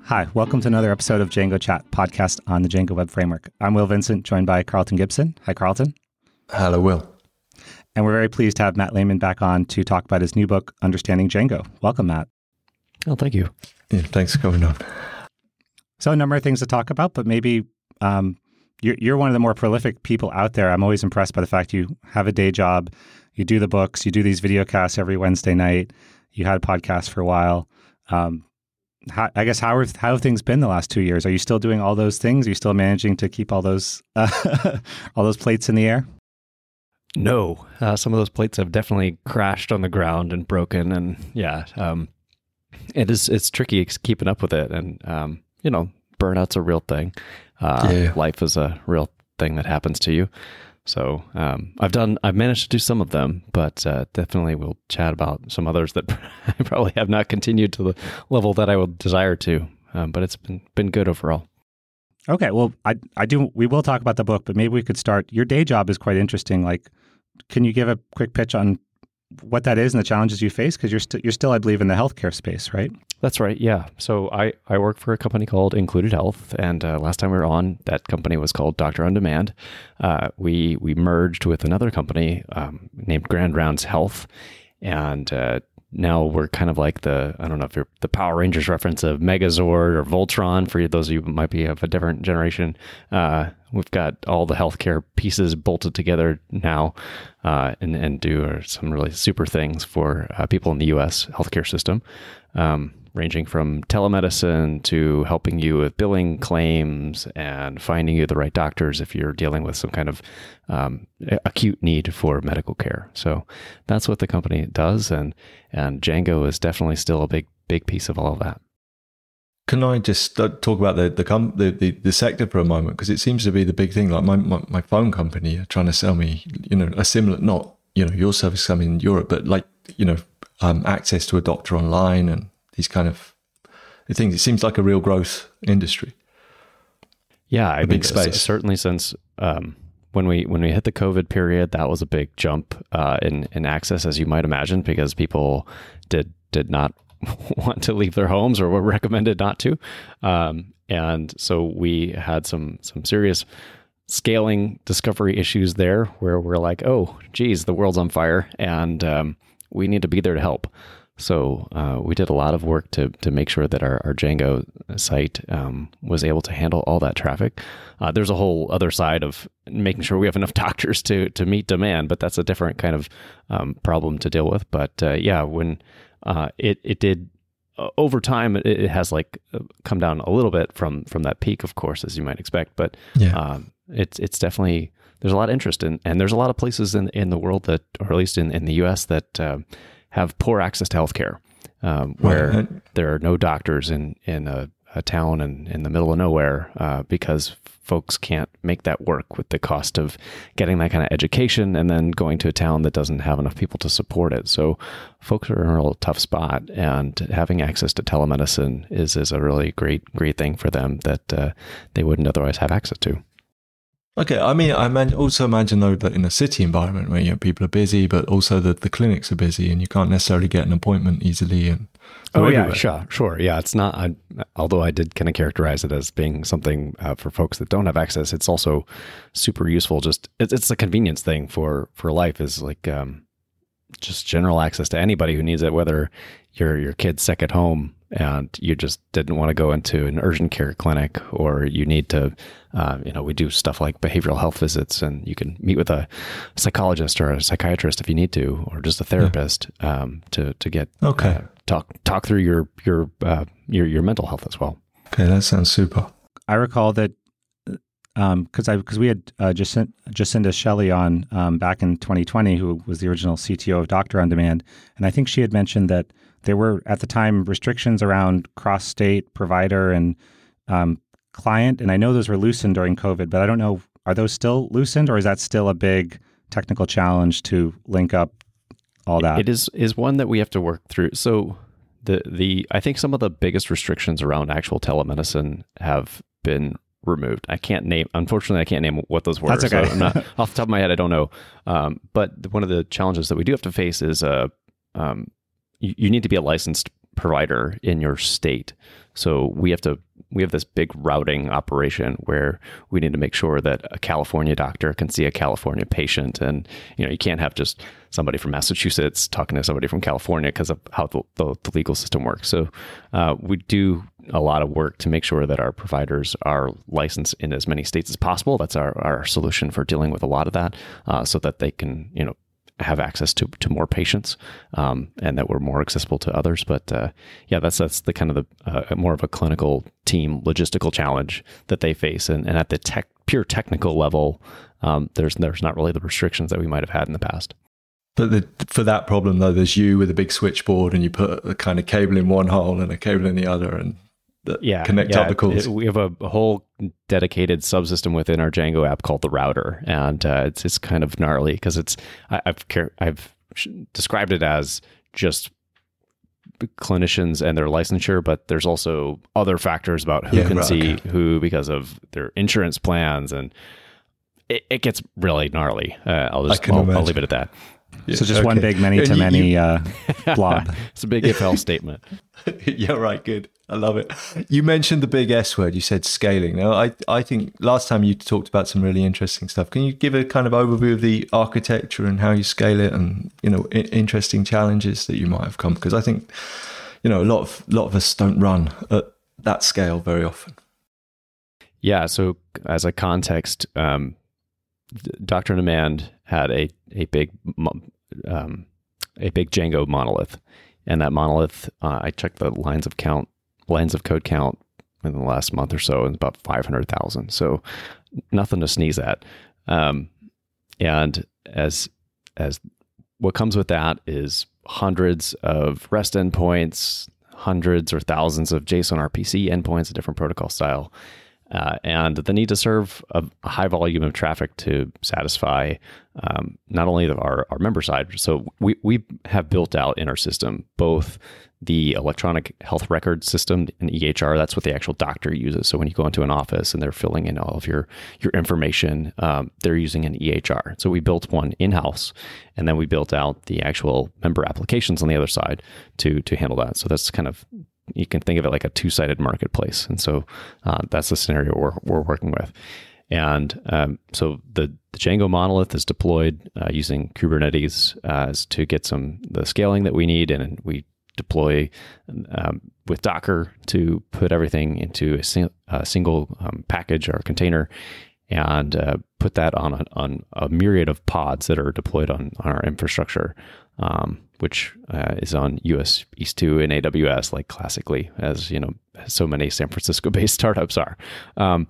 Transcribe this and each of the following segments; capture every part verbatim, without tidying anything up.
Hi, welcome to another episode of Django Chat, podcast on the Django Web Framework. I'm Will Vincent, joined by Carlton Gibson. Hi, Carlton. Hello, Will. And we're very pleased to have Matt Lehman back on to talk about his new book, Understanding Django. Welcome, Matt. Oh, thank you. Yeah, thanks for coming on. So a number of things to talk about, but maybe um, you're, you're one of the more prolific people out there. I'm always impressed by the fact you have a day job, you do the books, you do these video casts every Wednesday night, you had a podcast for a while. Um, How, I guess how have, how have things been the last two years? Are you still doing all those things? Are you still managing to keep all those uh, all those plates in the air? No, uh, some of those plates have definitely crashed on the ground and broken, and yeah, um, it is it's tricky keeping up with it, and um, you know, burnout's a real thing. Uh, yeah. Life is a real thing that happens to you. So um, I've done, I've managed to do some of them, but uh, definitely we'll chat about some others that I probably have not continued to the level that I would desire to. Um, but it's been been good overall. Okay, well, I I do. We will talk about the book, but maybe we could start. Your day job is quite interesting. Like, can you give a quick pitch on what that is and the challenges you face? Because you're still you're still, I believe, in the healthcare space, right? That's right. Yeah. So I, I work for a company called Included Health, and uh, last time we were on, that company was called Doctor on Demand. Uh, we we merged with another company um, named Grand Rounds Health, and uh, now we're kind of like the I don't know if you're the Power Rangers reference of Megazord or Voltron for those of you who might be of a different generation. Uh, we've got all the healthcare pieces bolted together now, uh, and and do some really super things for uh, people in the U S healthcare system. Um, ranging from telemedicine to helping you with billing claims and finding you the right doctors if you're dealing with some kind of um, acute need for medical care. So that's what the company does, and and Django is definitely still a big big piece of all of that. Can I just talk about the the com- the, the, the sector for a moment, because it seems to be the big thing. Like my, my my phone company are trying to sell me, you know, a similar, not you know your service coming in Europe, but like you know um, access to a doctor online and these kind of things. It seems like a real growth industry. Yeah, I a mean, big space. Certainly since um, when we when we hit the COVID period, that was a big jump uh, in in access, as you might imagine, because people did did not want to leave their homes or were recommended not to, um, and so we had some some serious scaling discovery issues there, where we're like, oh, geez, the world's on fire, and um, we need to be there to help. So uh, we did a lot of work to to make sure that our, our Django site um, was able to handle all that traffic. Uh, there's a whole other side of making sure we have enough doctors to to meet demand, but that's a different kind of um, problem to deal with. But uh, yeah, when uh, it it did uh, over time, it, it has like come down a little bit from from that peak, of course, as you might expect. But yeah. um, it's it's definitely there's a lot of interest in, and there's a lot of places in in the world that, or at least in, in the U S that. Uh, have poor access to healthcare, um, where right. there are no doctors in, in a, a town in, in the middle of nowhere uh, because folks can't make that work with the cost of getting that kind of education and then going to a town that doesn't have enough people to support it. So folks are in a real tough spot, and having access to telemedicine is, is a really great, great thing for them that uh, they wouldn't otherwise have access to. Okay, I mean, I man- also imagine though that in a city environment where you know, people are busy, but also that the clinics are busy, and you can't necessarily get an appointment easily. And oh yeah, everywhere. sure, sure, yeah. It's not. I, although I did kind of characterize it as being something uh, for folks that don't have access. It's also super useful. Just it's, it's a convenience thing for for life. Is like um, just general access to anybody who needs it, whether your your kid's sick at home and you just didn't want to go into an urgent care clinic, or you need to, uh, you know, we do stuff like behavioral health visits, and you can meet with a psychologist or a psychiatrist if you need to, or just a therapist yeah. um, to to get okay uh, talk talk through your your uh, your your mental health as well. Okay, that sounds super. I recall that because um, I because we had uh, Jacinda, Jacinda Shelley on um, back in twenty twenty, who was the original C T O of Doctor on Demand, and I think she had mentioned that there were at the time restrictions around cross-state provider and um, client, and I know those were loosened during COVID, but I don't know, are those still loosened, or is that still a big technical challenge to link up all that? It is is one that we have to work through. So the the I think some of the biggest restrictions around actual telemedicine have been removed. I can't name, unfortunately, I can't name what those were. That's okay. So I'm not, off the top of my head, I don't know. Um, but one of the challenges that we do have to face is uh, um, you, you need to be a licensed provider in your state. So we have to we have this big routing operation where we need to make sure that a California doctor can see a California patient, and you know you can't have just somebody from Massachusetts talking to somebody from California because of how the, the, the legal system works. So uh, we do a lot of work to make sure that our providers are licensed in as many states as possible. That's our, our solution for dealing with a lot of that, uh, so that they can you know have access to, to more patients, um, and that we're more accessible to others. But uh, yeah, that's that's the kind of the uh, more of a clinical team logistical challenge that they face. And, and at the tech, pure technical level, um, there's there's not really the restrictions that we might have had in the past. But the, for that problem, though, there's you with a big switchboard, and you put a kind of cable in one hole and a cable in the other, and the, yeah, connect yeah. up the calls. It, we have a, a whole dedicated subsystem within our Django app called the router, and uh, it's it's kind of gnarly because it's I, I've care, I've described it as just clinicians and their licensure, but there's also other factors about who yeah, can right, see okay. who because of their insurance plans, and it, it gets really gnarly. Uh, I'll just I'll, I'll leave it at that. Yeah, so just okay. one big many to many uh, blob. It's a big if else statement. Yeah, right. Good. I love it. You mentioned the big S word. You said scaling. Now, I I think last time you talked about some really interesting stuff. Can you give a kind of overview of the architecture and how you scale it, and you know I- interesting challenges that you might have come? Because I think you know a lot of lot of us don't run at that scale very often. Yeah. So as a context, um, Doctor On Demand had a a big um, a big Django monolith, and that monolith, uh, I checked the lines of count, lines of code count in the last month or so, and about five hundred thousand. So nothing to sneeze at. Um, and as as what comes with that is hundreds of REST endpoints, hundreds or thousands of JSON R P C endpoints, a different protocol style. Uh, and the need to serve a, a high volume of traffic to satisfy um, not only our, our member side. So we, we have built out in our system both the electronic health record system and E H R. That's what the actual doctor uses. So when you go into an office and they're filling in all of your, your information, um, they're using an E H R. So we built one in-house, and then we built out the actual member applications on the other side to to handle that. So that's kind of, you can think of it like a two-sided marketplace. And so uh, that's the scenario we're, we're working with. And um, so the, the Django monolith is deployed uh, using Kubernetes uh, to get some the scaling that we need. And we deploy um, with Docker to put everything into a, sing, a single um, package or container, and uh, put that on a, on a myriad of pods that are deployed on, on our infrastructure. Um, which uh, is on U S East two and A W S, like classically, as you know, so many San Francisco-based startups are. Um,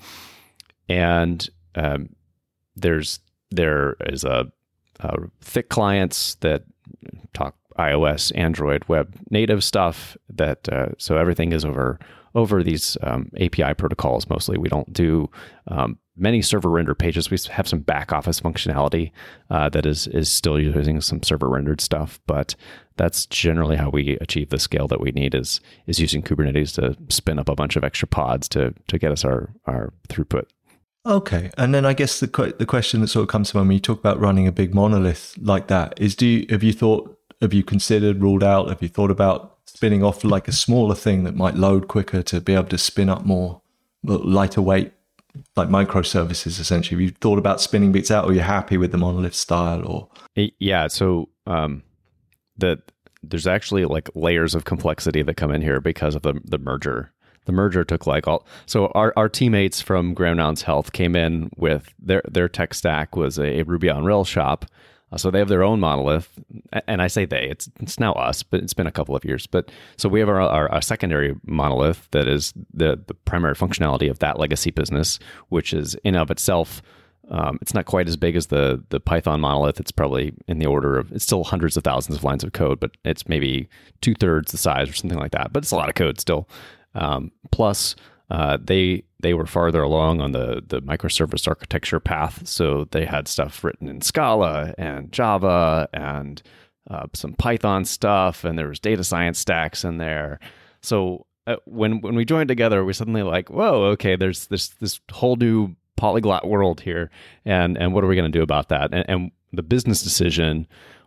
and um, there's there is a, a thick clients that talk iOS, Android, web native stuff. That uh, so everything is over over these um, A P I protocols mostly. We don't do um, many server render pages. We have some back office functionality uh, that is is still using some server rendered stuff, but that's generally how we achieve the scale that we need is is using Kubernetes to spin up a bunch of extra pods to to get us our our throughput. Okay, and then I guess the the question that sort of comes to mind when you talk about running a big monolith like that is, do you, have you thought, have you considered, ruled out, have you thought about spinning off like a smaller thing that might load quicker to be able to spin up more lighter weight, like microservices essentially? Have you thought about spinning bits out, or you're happy with the monolith style? Or yeah, so um, the there's actually like layers of complexity that come in here because of the the merger. The merger took like all. So our, our teammates from Grand Rounds Health came in with their their tech stack was a Ruby on Rails shop. Uh, so they have their own monolith, and I say they, it's it's now us, but it's been a couple of years. But so we have our, our, our secondary monolith that is the, the primary functionality of that legacy business, which is in of itself, um, it's not quite as big as the the Python monolith. It's probably in the order of, it's still hundreds of thousands of lines of code, but it's maybe two thirds the size or something like that. But it's a lot of code still. Um, plus, uh, they they were farther along on the the microservice architecture path, so they had stuff written in Scala and Java and uh, some Python stuff, and there was data science stacks in there. So uh, when when we joined together, we suddenly like, whoa, okay, there's this this whole new polyglot world here, and and what are we going to do about that? And, and the business decision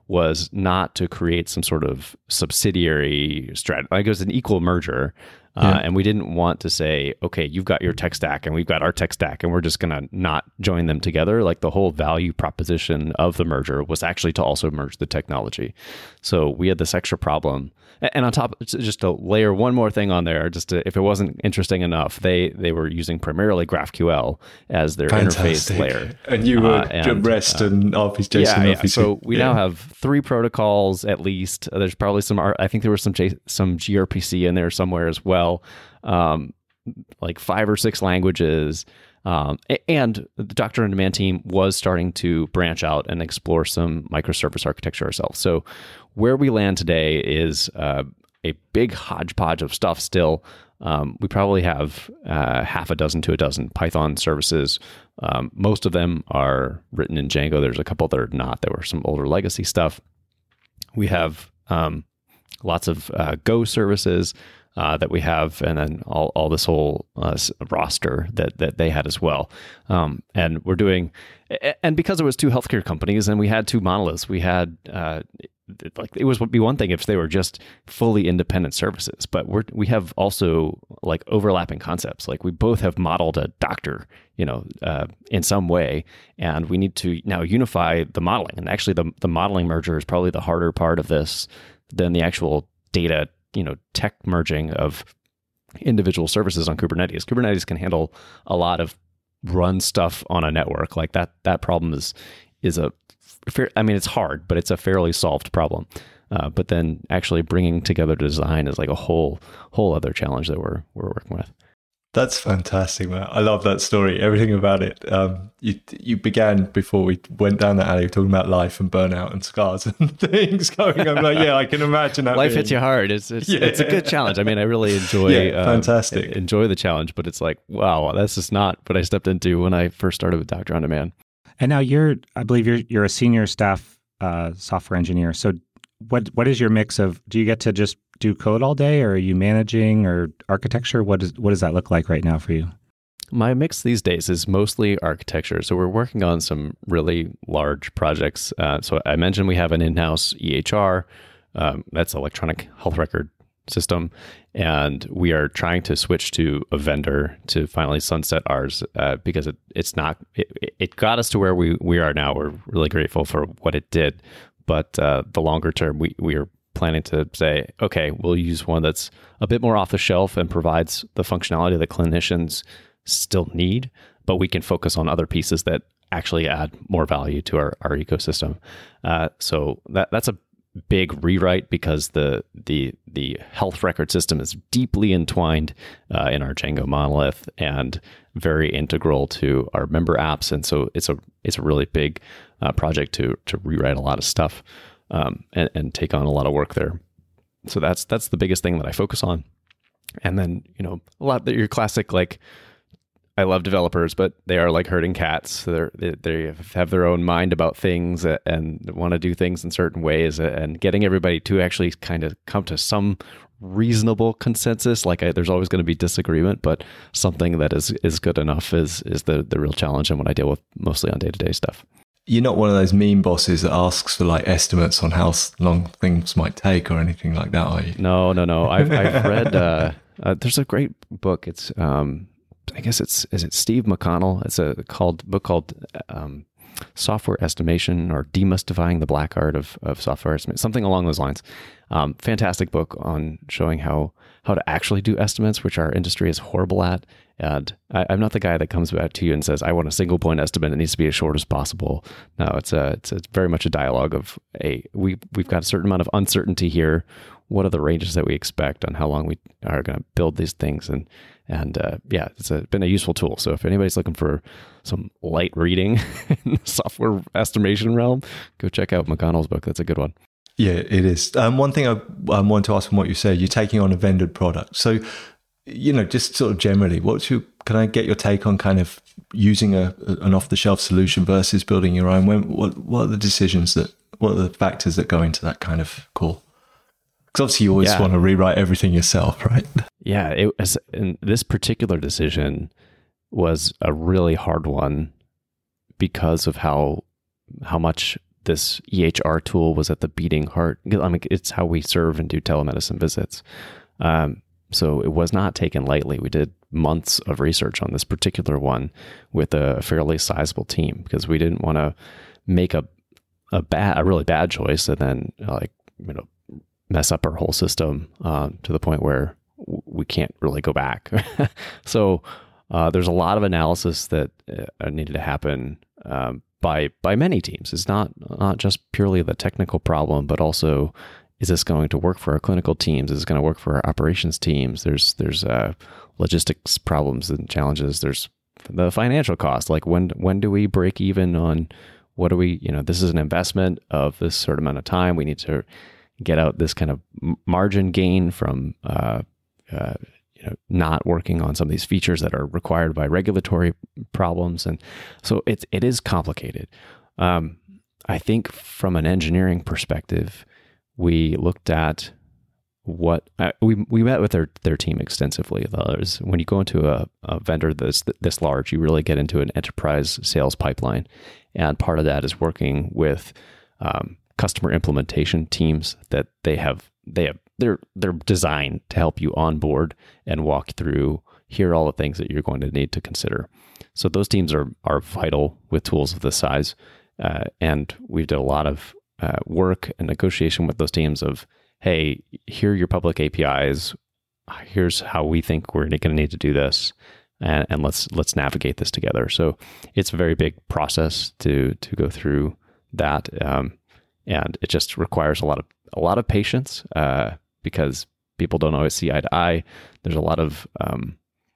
was not to create some sort of subsidiary strategy. Like it was an equal merger. Uh, yeah. And we didn't want to say, okay, you've got your tech stack and we've got our tech stack and we're just going to not join them together. Like the whole value proposition of the merger was actually to also merge the technology. So we had this extra problem. And on top, just to layer one more thing on there, just to, if it wasn't interesting enough, they they were using primarily GraphQL as their Fantastic. interface layer. And you were uh, and, REST uh, and R P C, yeah, JSON, yeah. R P C. So we yeah. now have three protocols at least. There's probably some, I think there was some J, some gRPC in there somewhere as well. Um, like five or six languages. Um, and the Doctor On Demand team was starting to branch out and explore some microservice architecture ourselves. So where we land today is uh, a big hodgepodge of stuff still. Um, we probably have uh, half a dozen to a dozen Python services. Um, most of them are written in Django. There's a couple that are not. There were some older legacy stuff. We have um, lots of uh, Go services uh, that we have, and then all, all this whole uh, roster that that they had as well. Um, and we're doing, and because it was two healthcare companies and we had two monoliths, we had uh, like it was would be one thing if they were just fully independent services, but we're we have also like overlapping concepts. Like we both have modeled a doctor, you know, uh, in some way, and we need to now unify the modeling. And actually, the the modeling merger is probably the harder part of this than the actual data, you know, tech merging of individual services on Kubernetes. Kubernetes can handle a lot of run stuff on a network. Like that that problem is is a I mean, it's hard, but it's a fairly solved problem. Uh, but then actually bringing together design is like a whole whole other challenge that we're we're working with. That's fantastic, man. I love that story. Everything about it. Um, you you began before we went down that alley talking about life and burnout and scars and things going. I'm like, yeah, I can imagine that. Life being... hits you hard. It's it's, yeah. it's a good challenge. I mean, I really enjoy. Yeah, fantastic. Um, enjoy the challenge, but it's like, wow, this is not what I stepped into when I first started with Doctor On Demand. And now you're, I believe you're you're a senior staff uh, software engineer. So what what is your mix of, do you get to just do code all day, or are you managing or architecture? What does what does that look like right now for you? My mix these days is mostly architecture. So we're working on some really large projects. Uh, so I mentioned we have an in-house E H R. Um, that's electronic health record system, and we are trying to switch to a vendor to finally sunset ours uh, because it, it's not it, it got us to where we we are now. We're really grateful for what it did, but uh, the longer term, we we are planning to say, okay, we'll use one that's a bit more off the shelf and provides the functionality that clinicians still need, but we can focus on other pieces that actually add more value to our our ecosystem. Uh, so that that's a big rewrite because the the the health record system is deeply entwined uh, in our Django monolith and very integral to our member apps, and so it's a it's a really big uh, project to to rewrite a lot of stuff um, and, and take on a lot of work there. So that's that's the biggest thing that I focus on. And then, you know, a lot of your classic, like, I love developers, but they are like herding cats. They're, they they have their own mind about things and want to do things in certain ways, and getting everybody to actually kind of come to some reasonable consensus. Like I, there's always going to be disagreement, but something that is is good enough is is the the real challenge, and what I deal with mostly on day-to-day stuff. You're not one of those meme bosses that asks for like estimates on how long things might take or anything like that, are you? No, no, no. I've I've read. Uh, uh, there's a great book. It's um. I guess it's, is it Steve McConnell? It's a called book called um, Software Estimation, or Demystifying the Black Art of, of Software Estimation, something along those lines. Um, fantastic book on showing how, how to actually do estimates, which our industry is horrible at. And I, I'm not the guy that comes back to you and says, I want a single point estimate. It needs to be as short as possible. No, it's a, it's, a, it's very much a dialogue of, a we, we've got a certain amount of uncertainty here. What are the ranges that we expect on how long we are going to build these things? And And uh, yeah, it's a, been a useful tool. So if anybody's looking for some light reading in the software estimation realm, go check out McConnell's book. That's a good one. Yeah, it is. Um, one thing I um, want to ask from what you said, you're taking on a vended product. So, you know, just sort of generally, what's your, can I get your take on kind of using a an off-the-shelf solution versus building your own? When, what, what are the decisions that, what are the factors that go into that kind of call? Because obviously you always yeah. want to rewrite everything yourself, right? Yeah, it was. And this particular decision was a really hard one because of how how much this E H R tool was at the beating heart. I mean, it's how we serve and do telemedicine visits. Um, so it was not taken lightly. We did months of research on this particular one with a fairly sizable team because we didn't want to make a a bad, a really bad choice and then like you know mess up our whole system uh, to the point where we can't really go back. So uh, there's a lot of analysis that uh, needed to happen um, by by many teams. It's not not just purely the technical problem, but also is this going to work for our clinical teams? Is it going to work for our operations teams? There's there's uh, logistics problems and challenges. There's the financial cost. Like when when do we break even on what do we? You know, this is an investment of this certain amount of time. We need to get out this kind of margin gain from uh, uh, you know not working on some of these features that are required by regulatory problems, and so it's it is complicated. Um, I think from an engineering perspective, we looked at what uh, we we met with their their team extensively. There's, when you go into a, a vendor this this large, you really get into an enterprise sales pipeline, and part of that is working with um, customer implementation teams that they have they have they're they're designed to help you onboard and walk through. Here are all the things that you're going to need to consider. So those teams are are vital with tools of this size, uh, and we did a lot of uh, work and negotiation with those teams of, hey, here are your public A P Is. Here's how we think we're going to need to do this, and, and let's let's navigate this together. So it's a very big process to to go through that, um, and it just requires a lot of a lot of patience uh, because people don't always see eye to eye. There's a lot of um,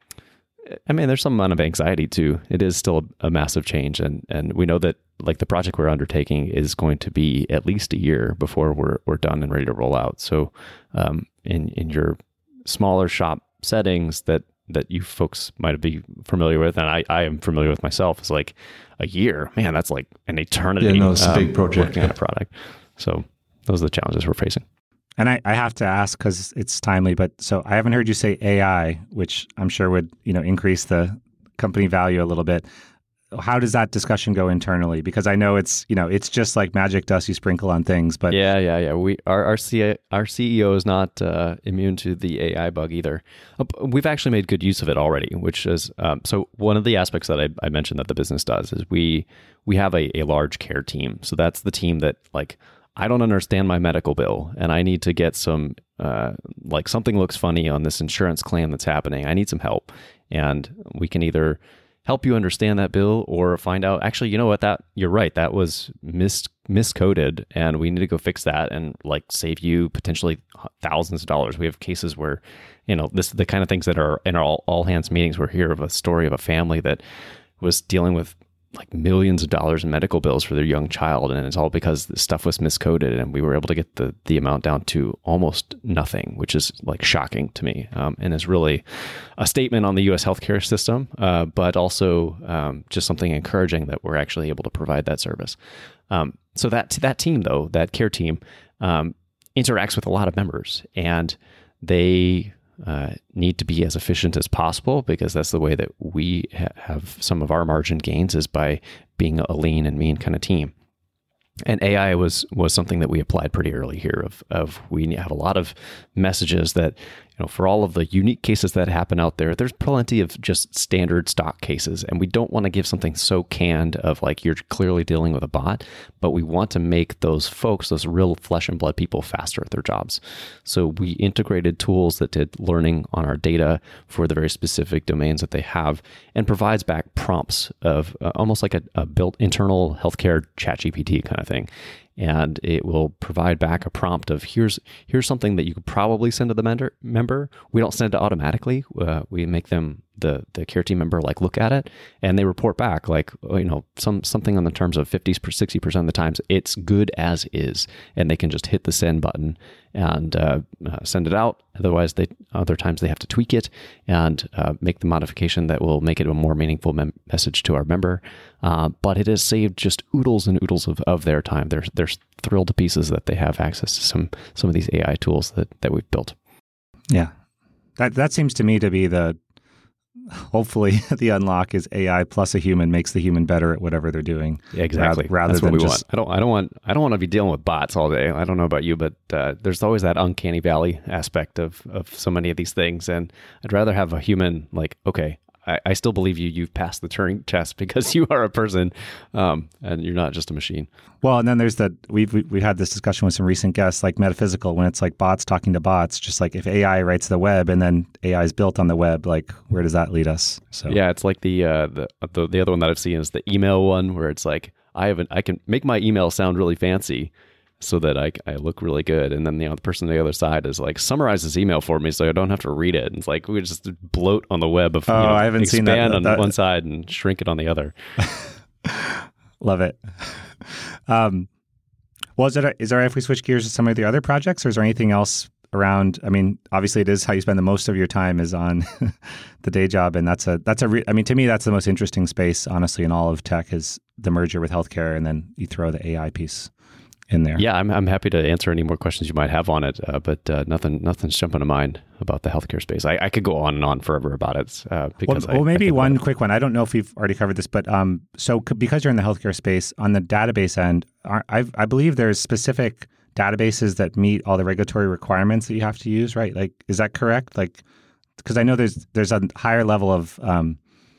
I mean, there's some amount of anxiety too. It is still a, a massive change, and and we know that like the project we're undertaking is going to be at least a year before we're we're done and ready to roll out. So, um, in in your smaller shop settings that that you folks might be familiar with, and I, I am familiar with myself, is like a year. Man, that's like an eternity. Yeah, no, it's um, a big project working on a product. So those are the challenges we're facing. And I, I have to ask because it's timely, but so I haven't heard you say A I, which I'm sure would, you know, increase the company value a little bit. How does that discussion go internally? Because I know it's, you know, it's just like magic dust you sprinkle on things, but yeah, yeah, yeah. We our our, C- our C E O is not uh, immune to the A I bug either. Uh, we've actually made good use of it already, which is um, so one of the aspects that I, I mentioned that the business does is we we have a, a large care team. So that's the team that like, I don't understand my medical bill and I need to get some, uh, like something looks funny on this insurance claim that's happening. I need some help. And we can either help you understand that bill or find out, actually, you know what, that you're right. That was mis miscoded and we need to go fix that and like save you potentially thousands of dollars. We have cases where, you know, this the kind of things that are in our all, all hands meetings. We're here of a story of a family that was dealing with like millions of dollars in medical bills for their young child. And it's all because the stuff was miscoded and we were able to get the, the amount down to almost nothing, which is like shocking to me. Um, and is really a statement on the U S healthcare system, uh, but also um, just something encouraging that we're actually able to provide that service. Um, so that, that team though, that care team um, interacts with a lot of members and they Uh, need to be as efficient as possible because that's the way that we ha- have some of our margin gains is by being a lean and mean kind of team. And A I was was something that we applied pretty early here of of we have a lot of messages that, you know, for all of the unique cases that happen out there, there's plenty of just standard stock cases. And we don't want to give something so canned of like, you're clearly dealing with a bot, but we want to make those folks, those real flesh and blood people faster at their jobs. So we integrated tools that did learning on our data for the very specific domains that they have and provides back prompts of uh, almost like a, a built internal healthcare ChatGPT kind of thing. And it will provide back a prompt of here's here's something that you could probably send to the member. member. We don't send it automatically. Uh, we make them the the care team member like look at it, and they report back like you know some something on the terms of fifty, sixty percent of the times it's good as is, and they can just hit the send button and uh, uh, send it out. Otherwise, they other times they have to tweak it and uh, make the modification that will make it a more meaningful mem- message to our member. Uh, but it has saved just oodles and oodles of, of their time. They're they're thrilled to pieces that they have access to some some of these A I tools that that we've built. Yeah, that that seems to me to be the hopefully the unlock is A I plus a human makes the human better at whatever they're doing. Yeah, exactly. Rather, rather That's than what we just, want. I don't. I don't want. I don't want to be dealing with bots all day. I don't know about you, but uh, there's always that uncanny valley aspect of of so many of these things, and I'd rather have a human. Like, okay, I, I still believe you. You've passed the Turing test because you are a person, um, and you're not just a machine. Well, and then there's that we've we, we've had this discussion with some recent guests, like metaphysical, when it's like bots talking to bots. Just like if A I writes the web and then A I is built on the web, like where does that lead us? So yeah, it's like the uh, the, the the other one that I've seen is the email one, where it's like I have an, I can make my email sound really fancy, so that I, I look really good, and then you know, the person on the other side is like summarize this email for me so I don't have to read it. And it's like we just bloat on the web of oh, you know, I haven't expand seen that, on that, one side and shrink it on the other. Love it. Um, well, is it is there if we switch gears to some of the other projects, or is there anything else around? I mean, obviously, it is how you spend the most of your time is on the day job, and that's a that's a. Re- I mean, to me, that's the most interesting space, honestly, in all of tech is the merger with healthcare, and then you throw the A I piece in there. Yeah, I'm I'm happy to answer any more questions you might have on it, uh, but uh, nothing nothing's jumping to mind about the healthcare space. I, I could go on and on forever about it. Uh, because well, I, well, maybe I one quick one. I don't know if we've already covered this, but um, so c- because you're in the healthcare space, on the database end, are, I've, I believe there's specific databases that meet all the regulatory requirements that you have to use, right? Like, is that correct? Like, because I know there's there's a higher level of um,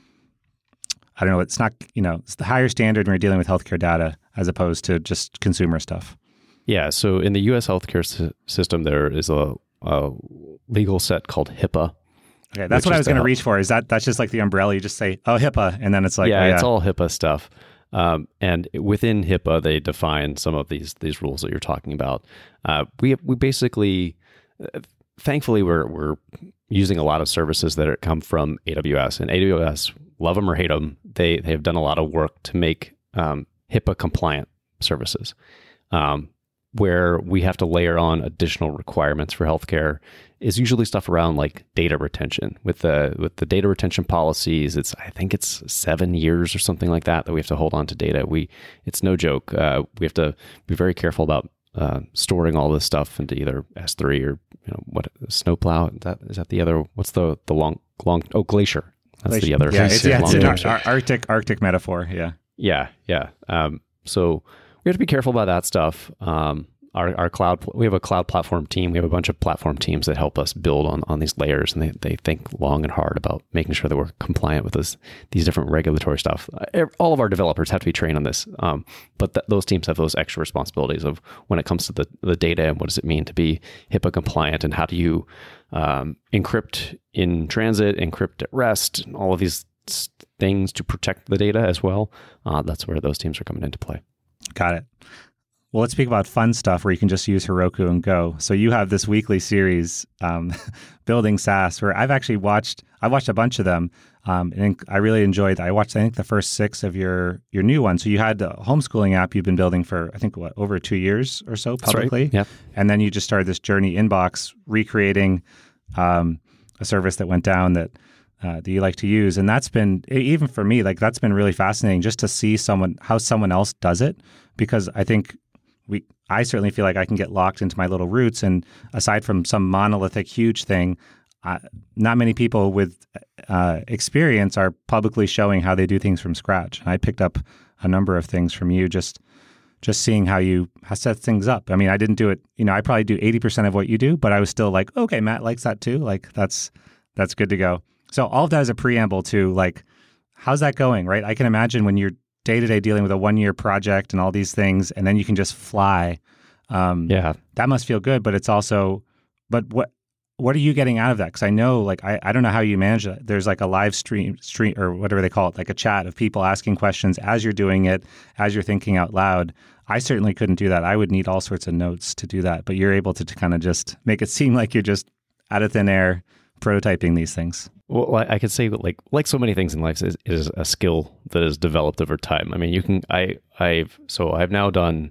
I don't know. It's not you know it's the higher standard when you're dealing with healthcare data as opposed to just consumer stuff. Yeah, so in the U S healthcare s- system, there is a, a legal set called HIPAA. Okay, that's what I was going to reach for. Is that that's just like the umbrella? You just say, "Oh, HIPAA," and then it's like, yeah, oh, yeah. it's all HIPAA stuff. Um, and within HIPAA, they define some of these these rules that you're talking about. Uh, we we basically, uh, thankfully, we're we're using a lot of services that are, come from A W S, and A W S, love them or hate them, they they have done a lot of work to make um, HIPAA compliant services. Um, where we have to layer on additional requirements for healthcare is usually stuff around like data retention. With the with the data retention policies, it's I think it's seven years or something like that that we have to hold on to data. We it's no joke. Uh, we have to be very careful about uh, storing all this stuff into either S three or you know what Snowplow. Is that is that the other? What's the the long long oh Glacier? That's Glacier. the other. Yeah, it's, yeah, it's an Glacier. ar- Arctic Arctic metaphor. Yeah, yeah, yeah. Um, so. We have to be careful about that stuff. Um, our, our cloud, we have a cloud platform team. We have a bunch of platform teams that help us build on, on these layers, and they, they think long and hard about making sure that we're compliant with this, these different regulatory stuff. All of our developers have to be trained on this, um, but th- those teams have those extra responsibilities of when it comes to the, the data and what does it mean to be HIPAA compliant, and how do you um, encrypt in transit, encrypt at rest, and all of these things to protect the data as well. Uh, that's where those teams are coming into play. Got it. Well, let's speak about fun stuff where you can just use Heroku and go. So you have this weekly series, um, Building SaaS, where I've actually watched, I watched a bunch of them. Um, and I really enjoyed, I watched, I think, the first six of your your new one. So you had a homeschooling app you've been building for, I think, what, over two years or so publicly? That's right. Yeah. And then you just started this Journey Inbox, recreating um, a service that went down that Uh, that you like to use. And that's been, even for me, like that's been really fascinating just to see someone, how someone else does it. Because I think we, I certainly feel like I can get locked into my little roots. And aside from some monolithic, huge thing, uh, not many people with uh, experience are publicly showing how they do things from scratch. And I picked up a number of things from you, just just seeing how you how set things up. I mean, I didn't do it, you know, I probably do eighty percent of what you do, but I was still like, okay, Matt likes that too. Like that's that's good to go. So all of that is a preamble to like, how's that going, right? I can imagine when you're day-to-day dealing with a one-year project and all these things, and then you can just fly. Um, yeah. That must feel good, but it's also, but what what are you getting out of that? Because I know, like, I, I don't know how you manage that. There's like a live stream, stream or whatever they call it, like a chat of people asking questions as you're doing it, as you're thinking out loud. I certainly couldn't do that. I would need all sorts of notes to do that, but you're able to, to kind of just make it seem like you're just out of thin air prototyping these things. Well, I could say that like like so many things in life is, is a skill that is developed over time. I mean, you can I I've so I've now done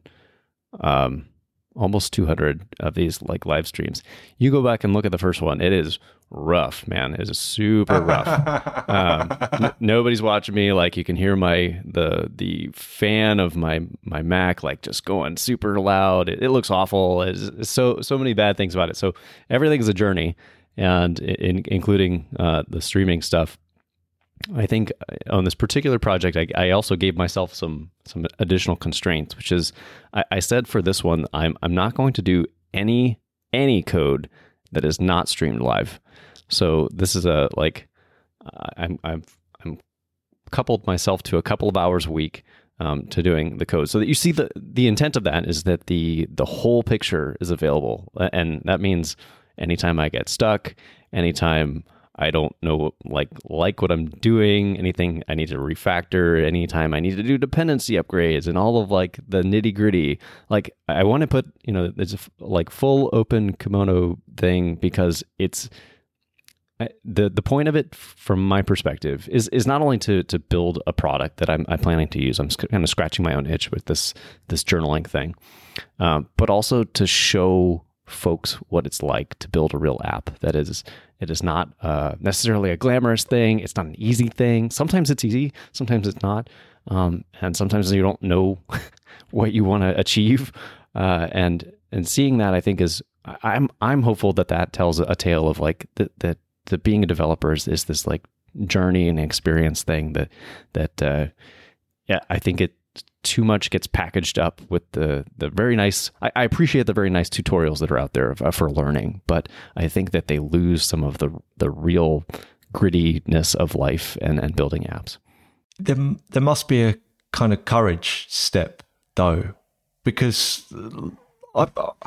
um, almost two hundred of these like live streams. You go back and look at the first one; it is rough, man. It is super rough. um, n- nobody's watching me. Like you can hear my the the fan of my my Mac like just going super loud. It, it looks awful. It's, it's so so many bad things about it. So everything is a journey. And in, including uh, the streaming stuff. I think on this particular project, I, I also gave myself some some additional constraints, which is I, I said for this one, I'm I'm not going to do any any code that is not streamed live. So this is a like I'm I'm I'm coupled myself to a couple of hours a week um, to doing the code, so that you see the the intent of that is that the the whole picture is available, and that means anytime I get stuck, anytime I don't know like like what I'm doing, anything I need to refactor, anytime I need to do dependency upgrades and all of like the nitty gritty. Like I want to put, you know, there's a like full open kimono thing because it's the the point of it from my perspective is is not only to to build a product that I'm, I'm planning to use. I'm kind of scratching my own itch with this this journaling thing, um, but also to show folks what it's like to build a real app that is it is not uh, necessarily a glamorous thing. It's not an easy thing. Sometimes it's easy, sometimes it's not, um, and sometimes you don't know what you want to achieve. Uh, and and seeing that, I think is I'm I'm hopeful that that tells a tale of like that that that being a developer is, is this like journey and experience thing that that uh, yeah I think it. Too much gets packaged up with the the very nice. I, I appreciate the very nice tutorials that are out there uh, for learning, but I think that they lose some of the the real grittiness of life and, and building apps. There, there must be a kind of courage step though, because I've,